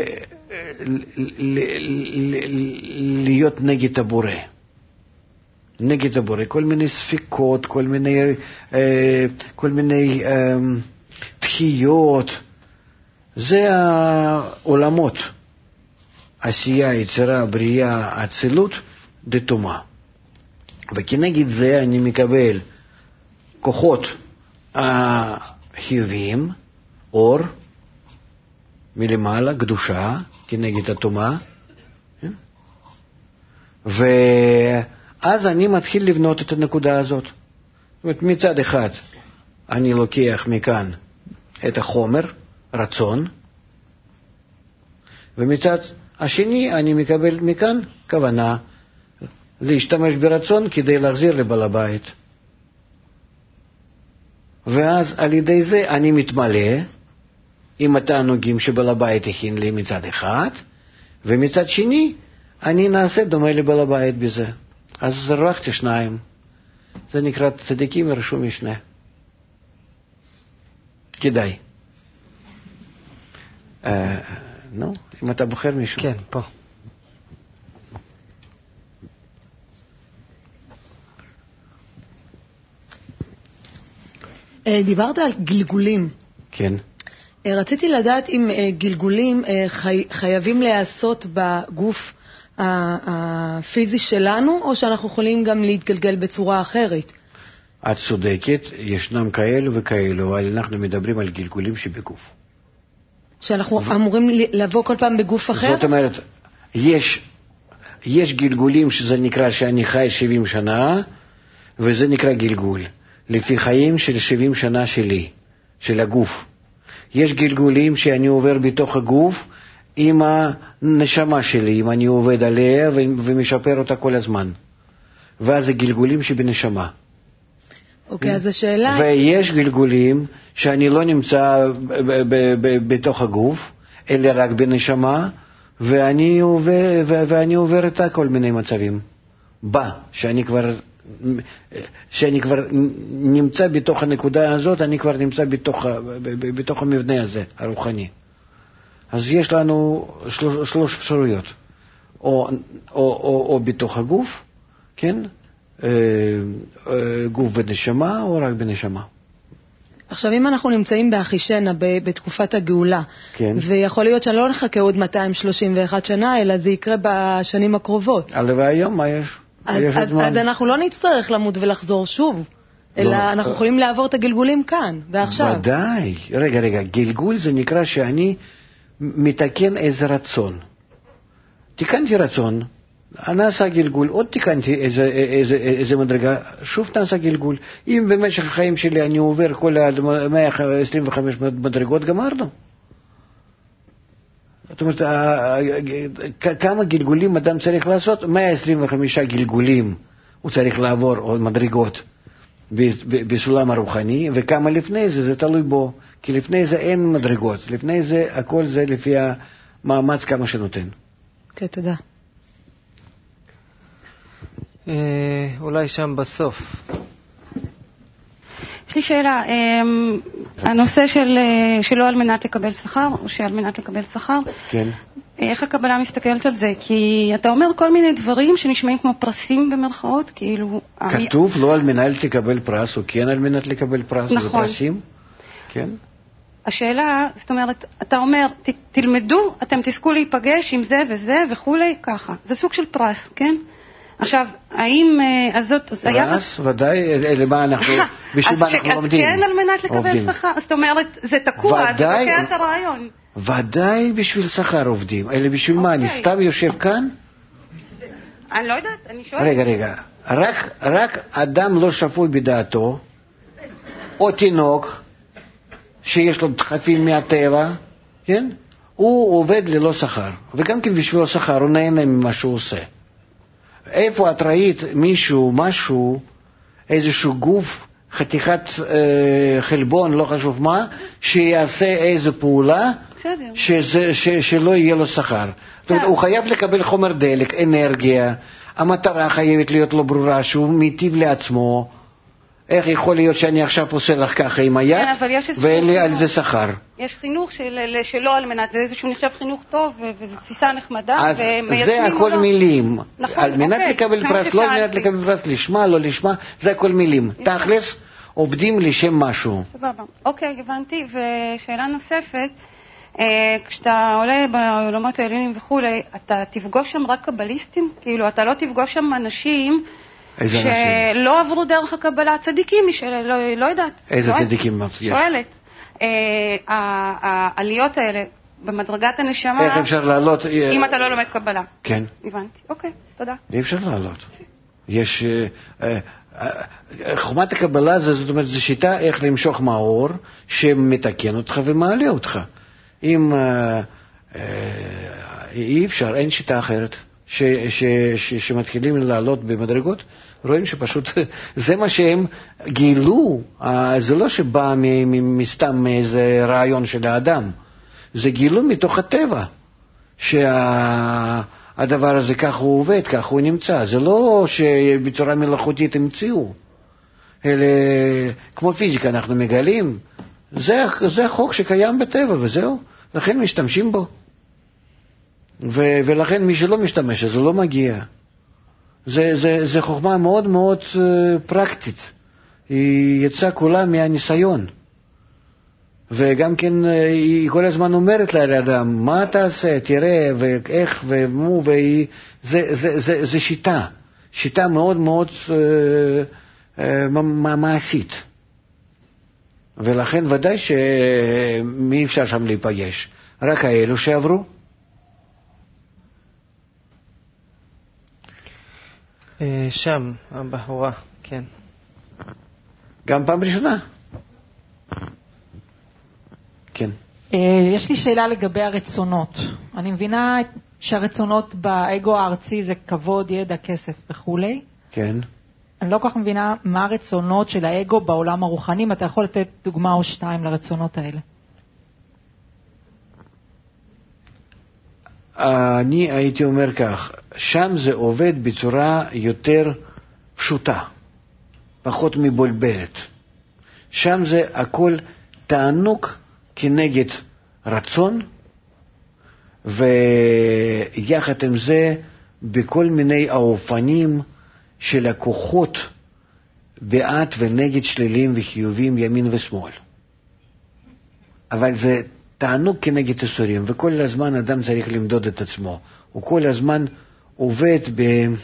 להיות נגד הבורא. נגד הבורא, כל מיני ספקות, כל מיני, אה, כל מיני אה, תחיות. זה העולמות, עשייה, יצירה, בריאה, אצילות, דתומה. וכנגד זה אני מקבל כוחות החיוביים, אור, מלמעלה, קדושה, כנגד התומה, ואז אני מתחיל לבנות את הנקודה הזאת. זאת אומרת, מצד אחד אני לוקח מכאן את החומר, רצון, ומצד השני אני מקבל מכאן כוונה להשתמש ברצון כדי להחזיר לבעל הבית. ואז על ידי זה אני מתמלא עם התענוגים שבעל הבית הכין לי מצד אחד, ומצד שני אני נעשה דומה לבעל הבית בזה. אז הרווחתי שניים. זה נקרא צדיקים ירשו משנה. כדאי. אה, נו, אם אתה בוחר מישהו. כן, פה. דיברת על גלגולים. כן. רציתי לדעת אם גלגולים חי, חייבים להיעשות בגוף הפיזי שלנו, או שאנחנו יכולים גם להתגלגל בצורה אחרת. את צודקת, ישנם כאלו וכאלו, אבל אנחנו מדברים על גלגולים שבגוף. שאנחנו ו... אמורים לבוא כל פעם בגוף אחר? זאת אומרת, יש, יש גלגולים שזה נקרא שאני חי שבעים שנה, וזה נקרא גלגול. לפי חיים של שבעים שנה שלי, של הגוף. יש גלגולים שאני עובר בתוך הגוף עם הנשמה שלי, אם אני עובד עליה ומשפר אותה כל הזמן. ואז זה גלגולים שבנשמה. אוקיי, אז השאלה... ויש גלגולים שאני לא נמצא בתוך הגוף, אלא רק בנשמה, ואני עובר, ואני עובר את כל מיני מצבים. בא, שאני כבר... שאני כבר נמצא בתוך הנקודה הזאת, אני כבר נמצא בתוך, בתוך המבנה הזה, הרוחני. אז יש לנו שלוש, שלוש אפשרויות. או, או, או, או בתוך הגוף, כן? גוף ונשמה, או רק בנשמה. עכשיו, אם אנחנו נמצאים באחישנה בתקופת הגאולה, כן. ויכול להיות שאני לא נחכה עוד מאתיים שלושים ואחת שנה, אלא זה יקרה בשנים הקרובות. הלוואי היום, מה יש? אז, אז, אז אנחנו לא נצטרך למות ולחזור שוב, אלא לא, אנחנו יכולים לעבור את הגלגולים כאן, ועכשיו. ודאי. רגע, רגע, גלגול זה נקרא שאני מתקן איזה רצון. תיקנתי רצון, נעשה גלגול, עוד תיקנתי איזה, איזה, איזה מדרגה, שוב נעשה גלגול. אם במשך החיים שלי אני עובר כל ה-מאה עשרים וחמש מדרגות, גמרנו. זאת אומרת, כמה גלגולים אדם צריך לעשות? מאה עשרים וחמישה גלגולים הוא צריך לעבור, או מדרגות, בסולם הרוחני, וכמה לפני זה, זה תלוי בו. כי לפני זה אין מדרגות, לפני זה הכל זה לפי המאמץ כמה שנותן. כן, תודה. אולי שם בסוף. יש לי שאלה, הנושא של שלא על מנת לקבל שכר, או שעל מנת לקבל שכר, כן. איך הקבלה מסתכלת על זה? כי אתה אומר כל מיני דברים שנשמעים כמו פרסים במרכאות, כאילו... כתוב לא על מנת לקבל פרס, או כן על מנת לקבל פרס, נכון. זה פרסים? כן. השאלה, זאת אומרת, אתה אומר, ת, תלמדו, אתם תזכו להיפגש עם זה וזה וכולי, ככה. זה סוג של פרס, כן? עכשיו, האם, אז זאת, אז היחס... פרס, ודאי, למה אנחנו, בשביל מה אנחנו עובדים. אז כן על מנת לקבל שכר, זאת אומרת, זה תקוע, זה תוקע את הרעיון. ודאי בשביל שכר עובדים, אלא בשביל מה, אני סתם יושב כאן? אני לא יודעת, אני שואלת. רגע, רגע, רק אדם לא שפוי בדעתו, או תינוק, שיש לו דחפים מהטבע, כן? הוא עובד ללא שכר, וגם כן בשביל שכר הוא נהנה ממה שהוא עושה. איפה את ראית מישהו, משהו, איזשהו גוף, חתיכת אה, חלבון, לא חשוב מה, שיעשה איזו פעולה, שזה, ש, שלא יהיה לו שכר. זאת אומרת, הוא חייב לקבל חומר דלק, אנרגיה, המטרה חייבת להיות לו ברורה, שהוא מיטיב לעצמו. איך יכול להיות שאני עכשיו עושה לך ככה עם היד, ואין לי על זה שכר? יש חינוך של, שלא על מנת, זה איזשהו נחשב חינוך טוב, וזו תפיסה נחמדה, אז זה הכל לא. מילים. נכון, על מנת אוקיי, לקבל פרס, לא על מנת לקבל פרס, לשמה, לא לשמה, זה הכל מילים. תכלס, עובדים לשם משהו. סבבה. אוקיי, הבנתי. ושאלה נוספת, כשאתה עולה בעולמות העליונים וכולי, אתה תפגוש שם רק קבליסטים? כאילו, אתה לא תפגוש שם אנשים... שלא עברו דרך הקבלה, צדיקים, לא יודעת. איזה צדיקים יש? שואלת. העליות האלה במדרגת הנשמה, איך אפשר לעלות? אם אתה לא לומד קבלה. כן. הבנתי, אוקיי, תודה. אי אפשר לעלות. יש, חומת הקבלה, זאת אומרת, זו שיטה איך למשוך מאור שמתקן אותך ומעלה אותך. אם אי אפשר, אין שיטה אחרת. ש, ש, ש, שמתחילים לעלות במדרגות, רואים שפשוט זה מה שהם גילו, זה לא שבא מסתם מאיזה רעיון של האדם, זה גילו מתוך הטבע, שהדבר הזה כך הוא עובד, כך הוא נמצא, זה לא שבצורה מלאכותית המציאו, אלא כמו פיזיקה אנחנו מגלים, זה, זה החוק שקיים בטבע וזהו, לכן משתמשים בו. ו- ולכן מי שלא משתמש, אז הוא לא מגיע. זה, זה, זה חוכמה מאוד מאוד uh, פרקטית. היא יצאה כולה מהניסיון. וגם כן uh, היא כל הזמן אומרת לאדם, מה תעשה, תראה, ואיך, ומו, והיא... זה, זה, זה, זה שיטה. שיטה מאוד מאוד uh, uh, מעשית. ולכן ודאי שמי אפשר שם להיפגש. רק האלו שעברו. שם, הבחורה, כן. גם פעם ראשונה? כן. יש לי שאלה לגבי הרצונות. אני מבינה שהרצונות באגו הארצי זה כבוד, ידע, כסף וכולי. כן. אני לא כל כך מבינה מה הרצונות של האגו בעולם הרוחני. אתה יכול לתת דוגמה או שתיים לרצונות האלה? אני הייתי אומר כך, שם זה עובד בצורה יותר פשוטה, פחות מבולבלת. שם זה הכל תענוג כנגד רצון, ויחד עם זה בכל מיני האופנים של הכוחות בעד ונגד שלילים וחיובים ימין ושמאל. אבל זה תענוג כנגד איסורים, וכל הזמן אדם צריך למדוד את עצמו. הוא כל הזמן עובד ב...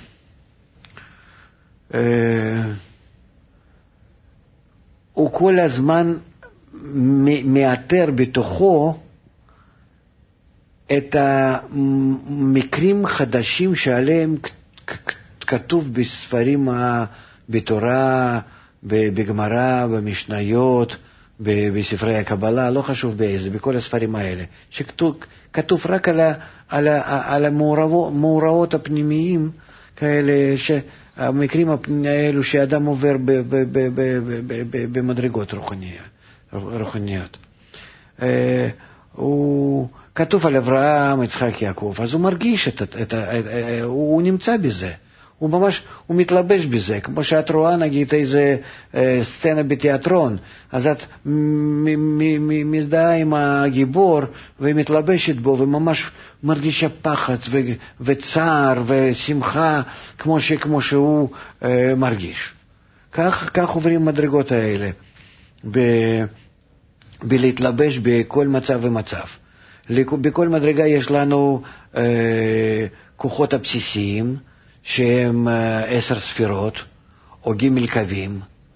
הוא כל הזמן מאתר בתוכו את המקרים חדשים שעליהם כתוב בספרים, בתורה, בגמרא, במשניות, בספרי הקבלה, לא חשוב באיזה, בכל הספרים האלה, שכתוב רק על, ה, על, ה, על המאורעות הפנימיים כאלה, המקרים האלו שאדם עובר ב, ב, ב, ב, ב, ב, במדרגות רוחניות. רוחניות. הוא כתוב על אברהם, יצחק, יעקב, אז הוא מרגיש, את, את, את, הוא נמצא בזה, הוא ממש, הוא מתלבש בזה, כמו שאת רואה נגיד איזה אה, סצנה בתיאטרון, אז את מזדהה עם הגיבור ומתלבשת בו וממש מרגישה פחד ו, וצער ושמחה כמו, ש, כמו שהוא אה, מרגיש. כך, כך עוברים מדרגות האלה, ב, בלהתלבש בכל מצב ומצב. בכל מדרגה יש לנו אה, כוחות הבסיסיים, שהם עשר ספירות, או ג' קווים,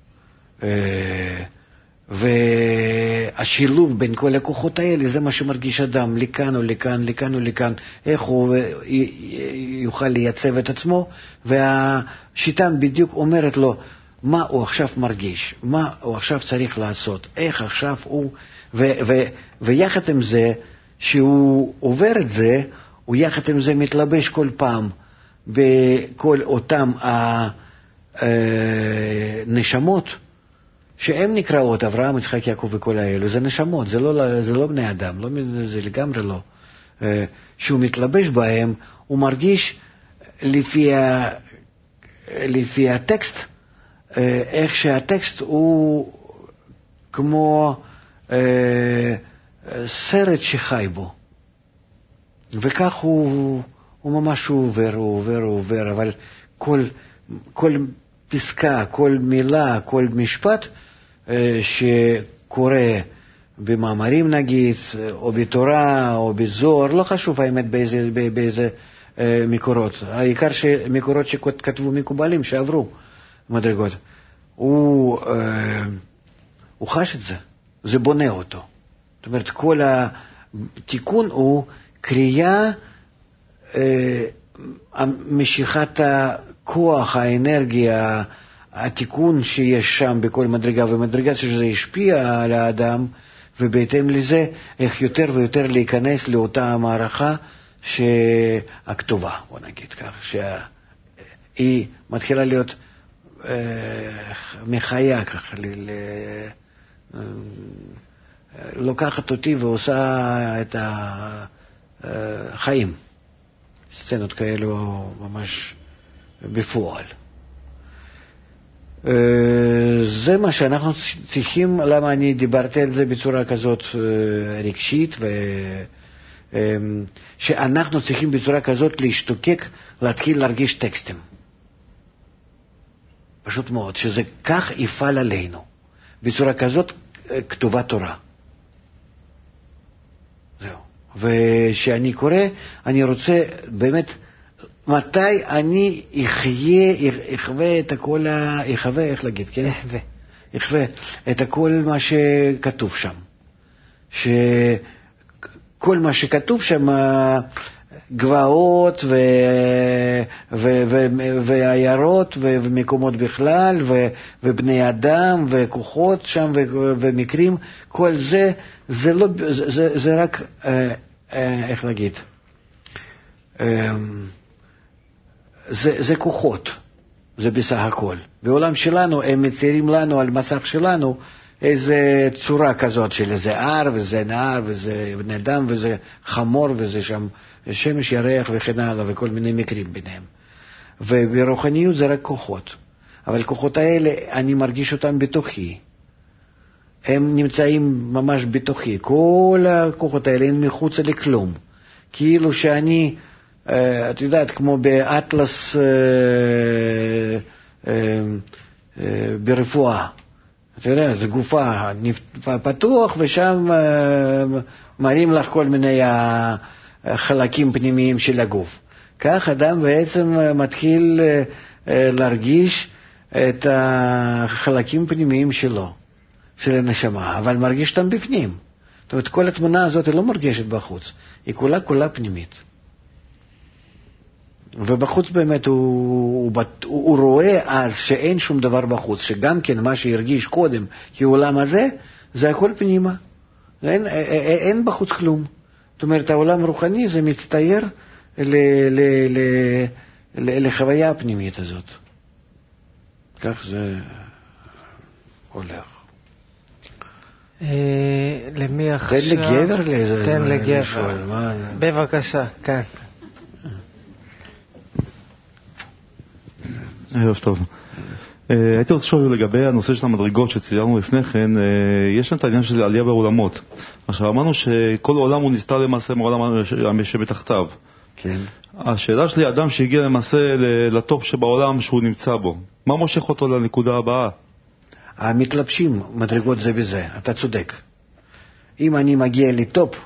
והשילוב בין כל הכוחות האלה, זה מה שמרגיש אדם, לכאן או לכאן, לכאן או לכאן, איך הוא יוכל לייצב את עצמו, והשיטה בדיוק אומרת לו, מה הוא עכשיו מרגיש, מה הוא עכשיו צריך לעשות, איך עכשיו הוא, ו, ו, ויחד עם זה, שהוא עובר את זה, הוא יחד עם זה מתלבש כל פעם, בכל אותם הנשמות שהן נקראות אברהם, יצחק, יעקב וכל האלו, זה נשמות, זה לא, זה לא בני אדם, לא, זה לגמרי לא. שהוא מתלבש בהם, הוא מרגיש לפי, ה, לפי הטקסט, איך שהטקסט הוא כמו סרט שחי בו. וכך הוא... הוא ממש עובר, הוא עובר, הוא עובר, אבל כל, כל פסקה, כל מילה, כל משפט אה, שקורה במאמרים נגיד, או בתורה, או בזוהר, לא חשוב האמת באיזה, באיזה אה, מקורות. העיקר שמקורות שכתבו מקובלים, שעברו מדרגות. הוא, אה, הוא חש את זה, זה בונה אותו. זאת אומרת, כל התיקון הוא קריאה, משיכת הכוח, האנרגיה, התיקון שיש שם בכל מדרגה ומדרגה, שזה השפיע על האדם, ובהתאם לזה איך יותר ויותר להיכנס לאותה המערכה שהכתובה, בוא נגיד כך, שהיא מתחילה להיות מחיה ככה, לוקחת אותי ועושה את החיים. סצנות כאלו ממש בפועל. זה מה שאנחנו צריכים, למה אני דיברתי על זה בצורה כזאת רגשית, שאנחנו צריכים בצורה כזאת להשתוקק, להתחיל להרגיש טקסטים. פשוט מאוד, שזה כך יפעל עלינו. בצורה כזאת כתובה תורה. זהו. ושאני קורא, אני רוצה באמת, מתי אני אחיה, אחווה את הכל, אחווה, איך להגיד, כן? אחווה. אחווה את הכל מה שכתוב שם. שכל מה שכתוב שם, גבעות ו... ו... ו... ועיירות ו... ומקומות בכלל ו... ובני אדם וכוחות שם ו... ומקרים, כל זה, זה, לא... זה... זה רק, אה, אה, איך להגיד, אה, זה, זה כוחות, זה בסך הכל. בעולם שלנו הם מציירים לנו על מסך שלנו איזה צורה כזאת של איזה הר וזה נהר וזה בני אדם וזה חמור וזה שם שמש ירח וכן הלאה וכל מיני מקרים ביניהם. וברוחניות זה רק כוחות. אבל כוחות האלה אני מרגיש אותם בתוכי. הם נמצאים ממש בתוכי. כל הכוחות האלה הם מחוץ לכלום. כאילו שאני, את יודעת, כמו באטלס ברפואה. אתה יודע, זה גופה פתוח, ושם מראים לך כל מיני חלקים פנימיים של הגוף. כך אדם בעצם מתחיל להרגיש את החלקים פנימיים שלו, של הנשמה, אבל מרגיש אותם בפנים. זאת אומרת, כל התמונה הזאת היא לא מרגשת בחוץ, היא כולה כולה פנימית. ובחוץ באמת הוא, הוא, הוא רואה אז שאין שום דבר בחוץ, שגם כן מה שהרגיש קודם כעולם הזה, זה הכל פנימה. אין, אין, אין בחוץ כלום. זאת אומרת, העולם הרוחני זה מצטייר ל, ל, ל, ל, לחוויה הפנימית הזאת. כך זה הולך. למי עכשיו? תן לגבר לאיזה... תן לגבר. בבקשה, כאן. ערב טוב. הייתי רוצה לשאול לגבי הנושא של המדרגות שציירנו לפני כן, יש לנו את העניין של עלייה בעולמות. עכשיו אמרנו שכל עולם הוא נסתר למעשה מעולם שבתחתיו. כן. השאלה שלי, אדם שהגיע למעשה לטופ שבעולם שהוא נמצא בו, מה מושך אותו לנקודה הבאה? המתלבשים מדרגות זה וזה, אתה צודק. אם אני מגיע לטופ,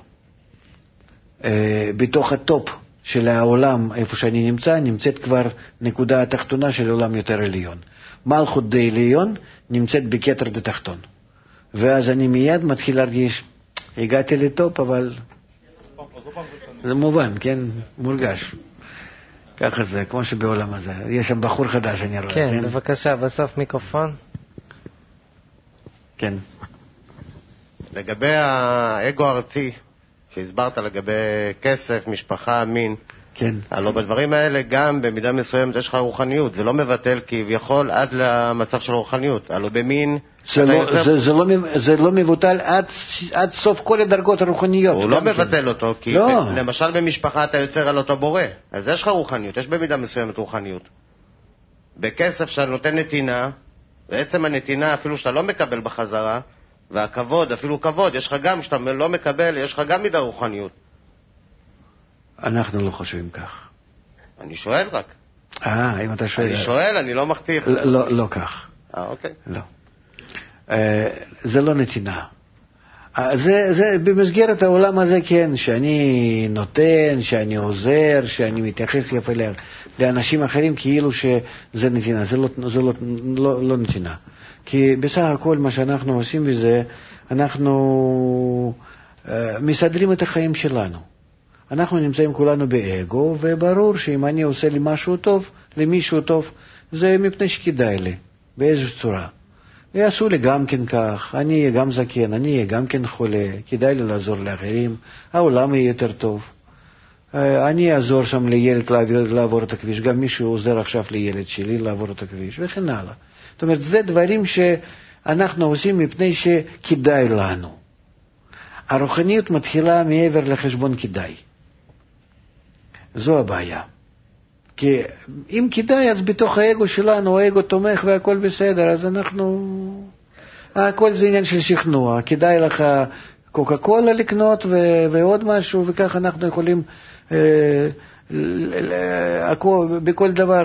בתוך הטופ של העולם, איפה שאני נמצא, נמצאת כבר נקודה התחתונה של עולם יותר עליון. מלכות די עליון נמצאת בכתר די תחתון. ואז אני מיד מתחיל להרגיש, הגעתי לטופ, אבל זה מובן, כן? מורגש. ככה זה, כמו שבעולם הזה. יש שם בחור חדש, אני רואה. כן, כן? בבקשה, בסוף מיקרופון. כן. לגבי האגו הארצי, שהסברת לגבי כסף, משפחה, מין, כן. הלוא בדברים האלה גם במידה מסוימת יש לך רוחניות, זה לא מבטל כביכול עד למצב של רוחניות, הלוא במין... זה לא, יוצר... זה, זה, לא, זה לא מבוטל עד, עד סוף כל הדרגות הרוחניות. הוא לא מבטל כן. אותו, כי לא. ב, למשל במשפחה אתה יוצר על אותו בורא, אז יש לך רוחניות, יש במידה מסוימת רוחניות. בכסף שאתה נותן נתינה, בעצם הנתינה אפילו שאתה לא מקבל בחזרה, והכבוד, אפילו כבוד, יש לך גם, שאתה לא מקבל, יש לך גם מידה רוחניות. אנחנו לא חושבים כך. אני שואל רק. אה, אם אתה שואל... אני שואל, אני לא מכתיב. לא, לא, לא כך. אה, אוקיי. לא. זה לא נתינה. זה, זה במסגרת העולם הזה, כן, שאני נותן, שאני עוזר, שאני מתייחס יפה לאנשים אחרים כאילו שזה נתינה. זה לא, זה לא, לא, לא נתינה. כי בסך הכל מה שאנחנו עושים בזה, אנחנו uh, מסדרים את החיים שלנו. אנחנו נמצאים כולנו באגו, וברור שאם אני עושה לי משהו טוב, למישהו טוב, זה מפני שכדאי לי, באיזו צורה. ויעשו לי גם כן כך, אני אהיה גם זקן, אני אהיה גם כן חולה, כדאי לי לעזור לאחרים, העולם יהיה יותר טוב. Uh, אני אעזור שם לילד לעבור, לעבור את הכביש, גם מישהו עוזר עכשיו לילד שלי לעבור את הכביש, וכן הלאה. זאת אומרת, זה דברים שאנחנו עושים מפני שכדאי לנו. הרוחניות מתחילה מעבר לחשבון כדאי. זו הבעיה. כי אם כדאי, אז בתוך האגו שלנו, האגו תומך והכל בסדר, אז אנחנו... הכל זה עניין של שכנוע. כדאי לך קוקה קולה לקנות ו... ועוד משהו, וכך אנחנו יכולים... אה, בכל דבר,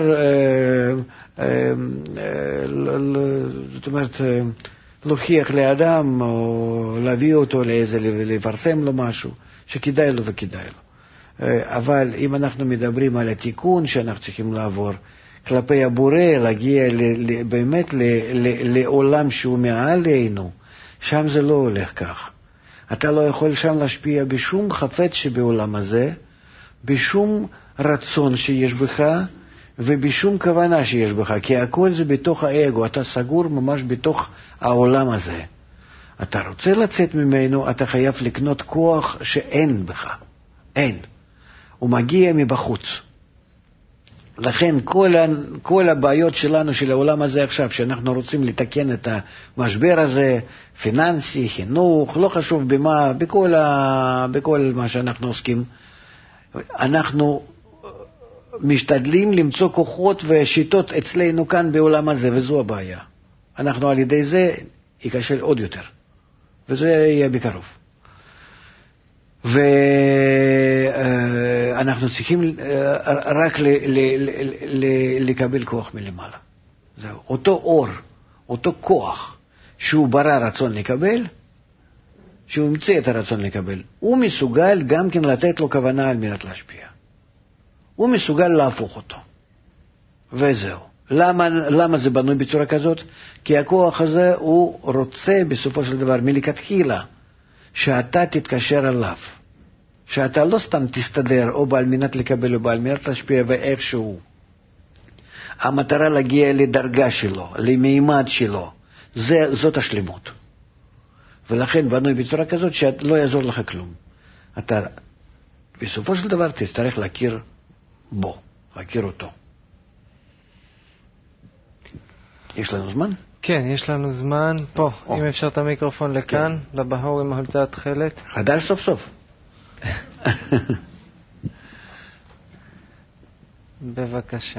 זאת אומרת, להוכיח לאדם או להביא אותו לאיזה, לפרסם לו משהו שכדאי לו וכדאי לו. אבל אם אנחנו מדברים על התיקון שאנחנו צריכים לעבור כלפי הבורא, להגיע באמת לעולם שהוא מעלינו, שם זה לא הולך כך. אתה לא יכול שם להשפיע בשום חפץ שבעולם הזה, בשום רצון שיש בך ובשום כוונה שיש בך, כי הכל זה בתוך האגו, אתה סגור ממש בתוך העולם הזה. אתה רוצה לצאת ממנו, אתה חייב לקנות כוח שאין בך, אין. הוא מגיע מבחוץ. לכן כל, ה, כל הבעיות שלנו של העולם הזה עכשיו, שאנחנו רוצים לתקן את המשבר הזה, פיננסי, חינוך, לא חשוב במה, בכל, ה, בכל מה שאנחנו עוסקים, אנחנו משתדלים למצוא כוחות ושיטות אצלנו כאן בעולם הזה, וזו הבעיה. אנחנו על ידי זה ייכשל עוד יותר, וזה יהיה בקרוב. ואנחנו צריכים רק לקבל כוח מלמעלה. זהו. אותו אור, אותו כוח שהוא ברא רצון לקבל, שהוא ימצא את הרצון לקבל, הוא מסוגל גם כן לתת לו כוונה על מנת להשפיע. הוא מסוגל להפוך אותו. וזהו. למה, למה זה בנוי בצורה כזאת? כי הכוח הזה הוא רוצה בסופו של דבר מלכתחילה שאתה תתקשר אליו. שאתה לא סתם תסתדר או בעל מנת לקבל או בעל מנת להשפיע ואיכשהו. המטרה להגיע לדרגה שלו, למימד שלו. זה, זאת השלמות. ולכן בנוי בצורה כזאת שלא יעזור לך כלום. אתה בסופו של דבר תצטרך להכיר בו, להכיר אותו. יש לנו זמן? כן, יש לנו זמן. פה, או. אם אפשר את המיקרופון לכאן, כן. לבחור עם החולצה התכלת. חדש סוף סוף. בבקשה.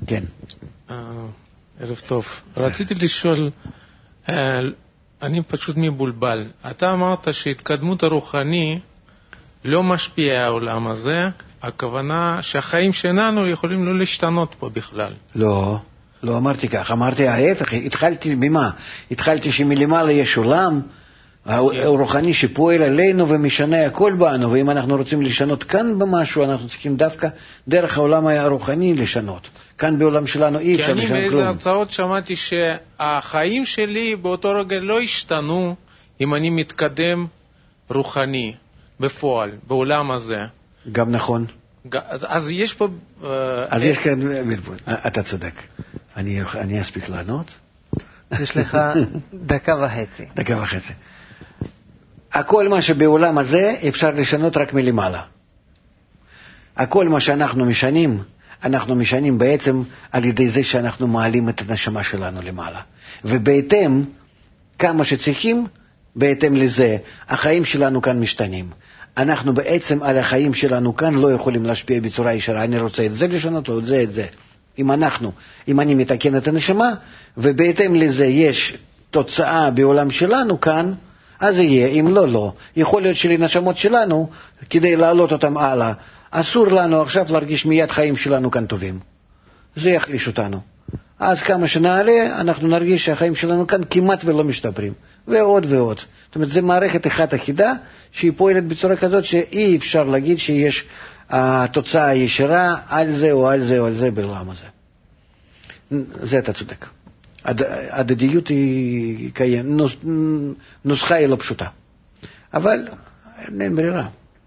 כן. ערב טוב. רציתי לשאול, אני פשוט מבולבל. אתה אמרת שהתקדמות הרוחני לא משפיעה על העולם הזה, הכוונה שהחיים שלנו יכולים לא להשתנות פה בכלל. לא, לא אמרתי כך, אמרתי ההפך, התחלתי במה? התחלתי שמלמעלה יש עולם רוחני שפועל עלינו ומשנה הכל בנו, ואם אנחנו רוצים לשנות כאן במשהו, אנחנו צריכים דווקא דרך העולם הרוחני לשנות. כאן בעולם שלנו אי אפשר לשנות כלום. כי אני באיזה הרצאות שמעתי שהחיים שלי באותו רגע לא השתנו אם אני מתקדם רוחני בפועל, בעולם הזה. גם נכון. אז, אז יש פה... אז יש כאן בלבול. אתה צודק. אני, אני אספיק לענות? יש לך דקה וחצי. דקה וחצי. הכל מה שבעולם הזה אפשר לשנות רק מלמעלה. הכל מה שאנחנו משנים, אנחנו משנים בעצם על ידי זה שאנחנו מעלים את הנשמה שלנו למעלה. ובהתאם, כמה שצריכים, בהתאם לזה, החיים שלנו כאן משתנים. אנחנו בעצם על החיים שלנו כאן לא יכולים להשפיע בצורה ישרה. אני רוצה את זה לשנות או את זה, את זה. אם אנחנו, אם אני מתקן את הנשמה, ובהתאם לזה יש תוצאה בעולם שלנו כאן, אז יהיה, אם לא, לא. יכול להיות שלנשמות שלנו, כדי להעלות אותם הלאה, אסור לנו עכשיו להרגיש מיד חיים שלנו כאן טובים. זה יחליש אותנו. אז כמה שנעלה, אנחנו נרגיש שהחיים שלנו כאן כמעט ולא משתפרים. ועוד ועוד. זאת אומרת, זו מערכת אחת אחידה, שהיא פועלת בצורה כזאת שאי אפשר להגיד שיש התוצאה הישרה על זה או על זה או על זה בעולם הזה. זה אתה צודק. הדדיות היא קיימת, נוסחה היא לא פשוטה. אבל אין ברירה.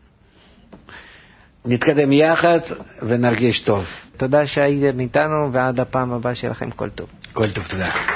נתקדם יחד ונרגיש טוב. תודה שהייתם איתנו, ועד הפעם הבאה שלכם כל טוב. כל טוב, תודה.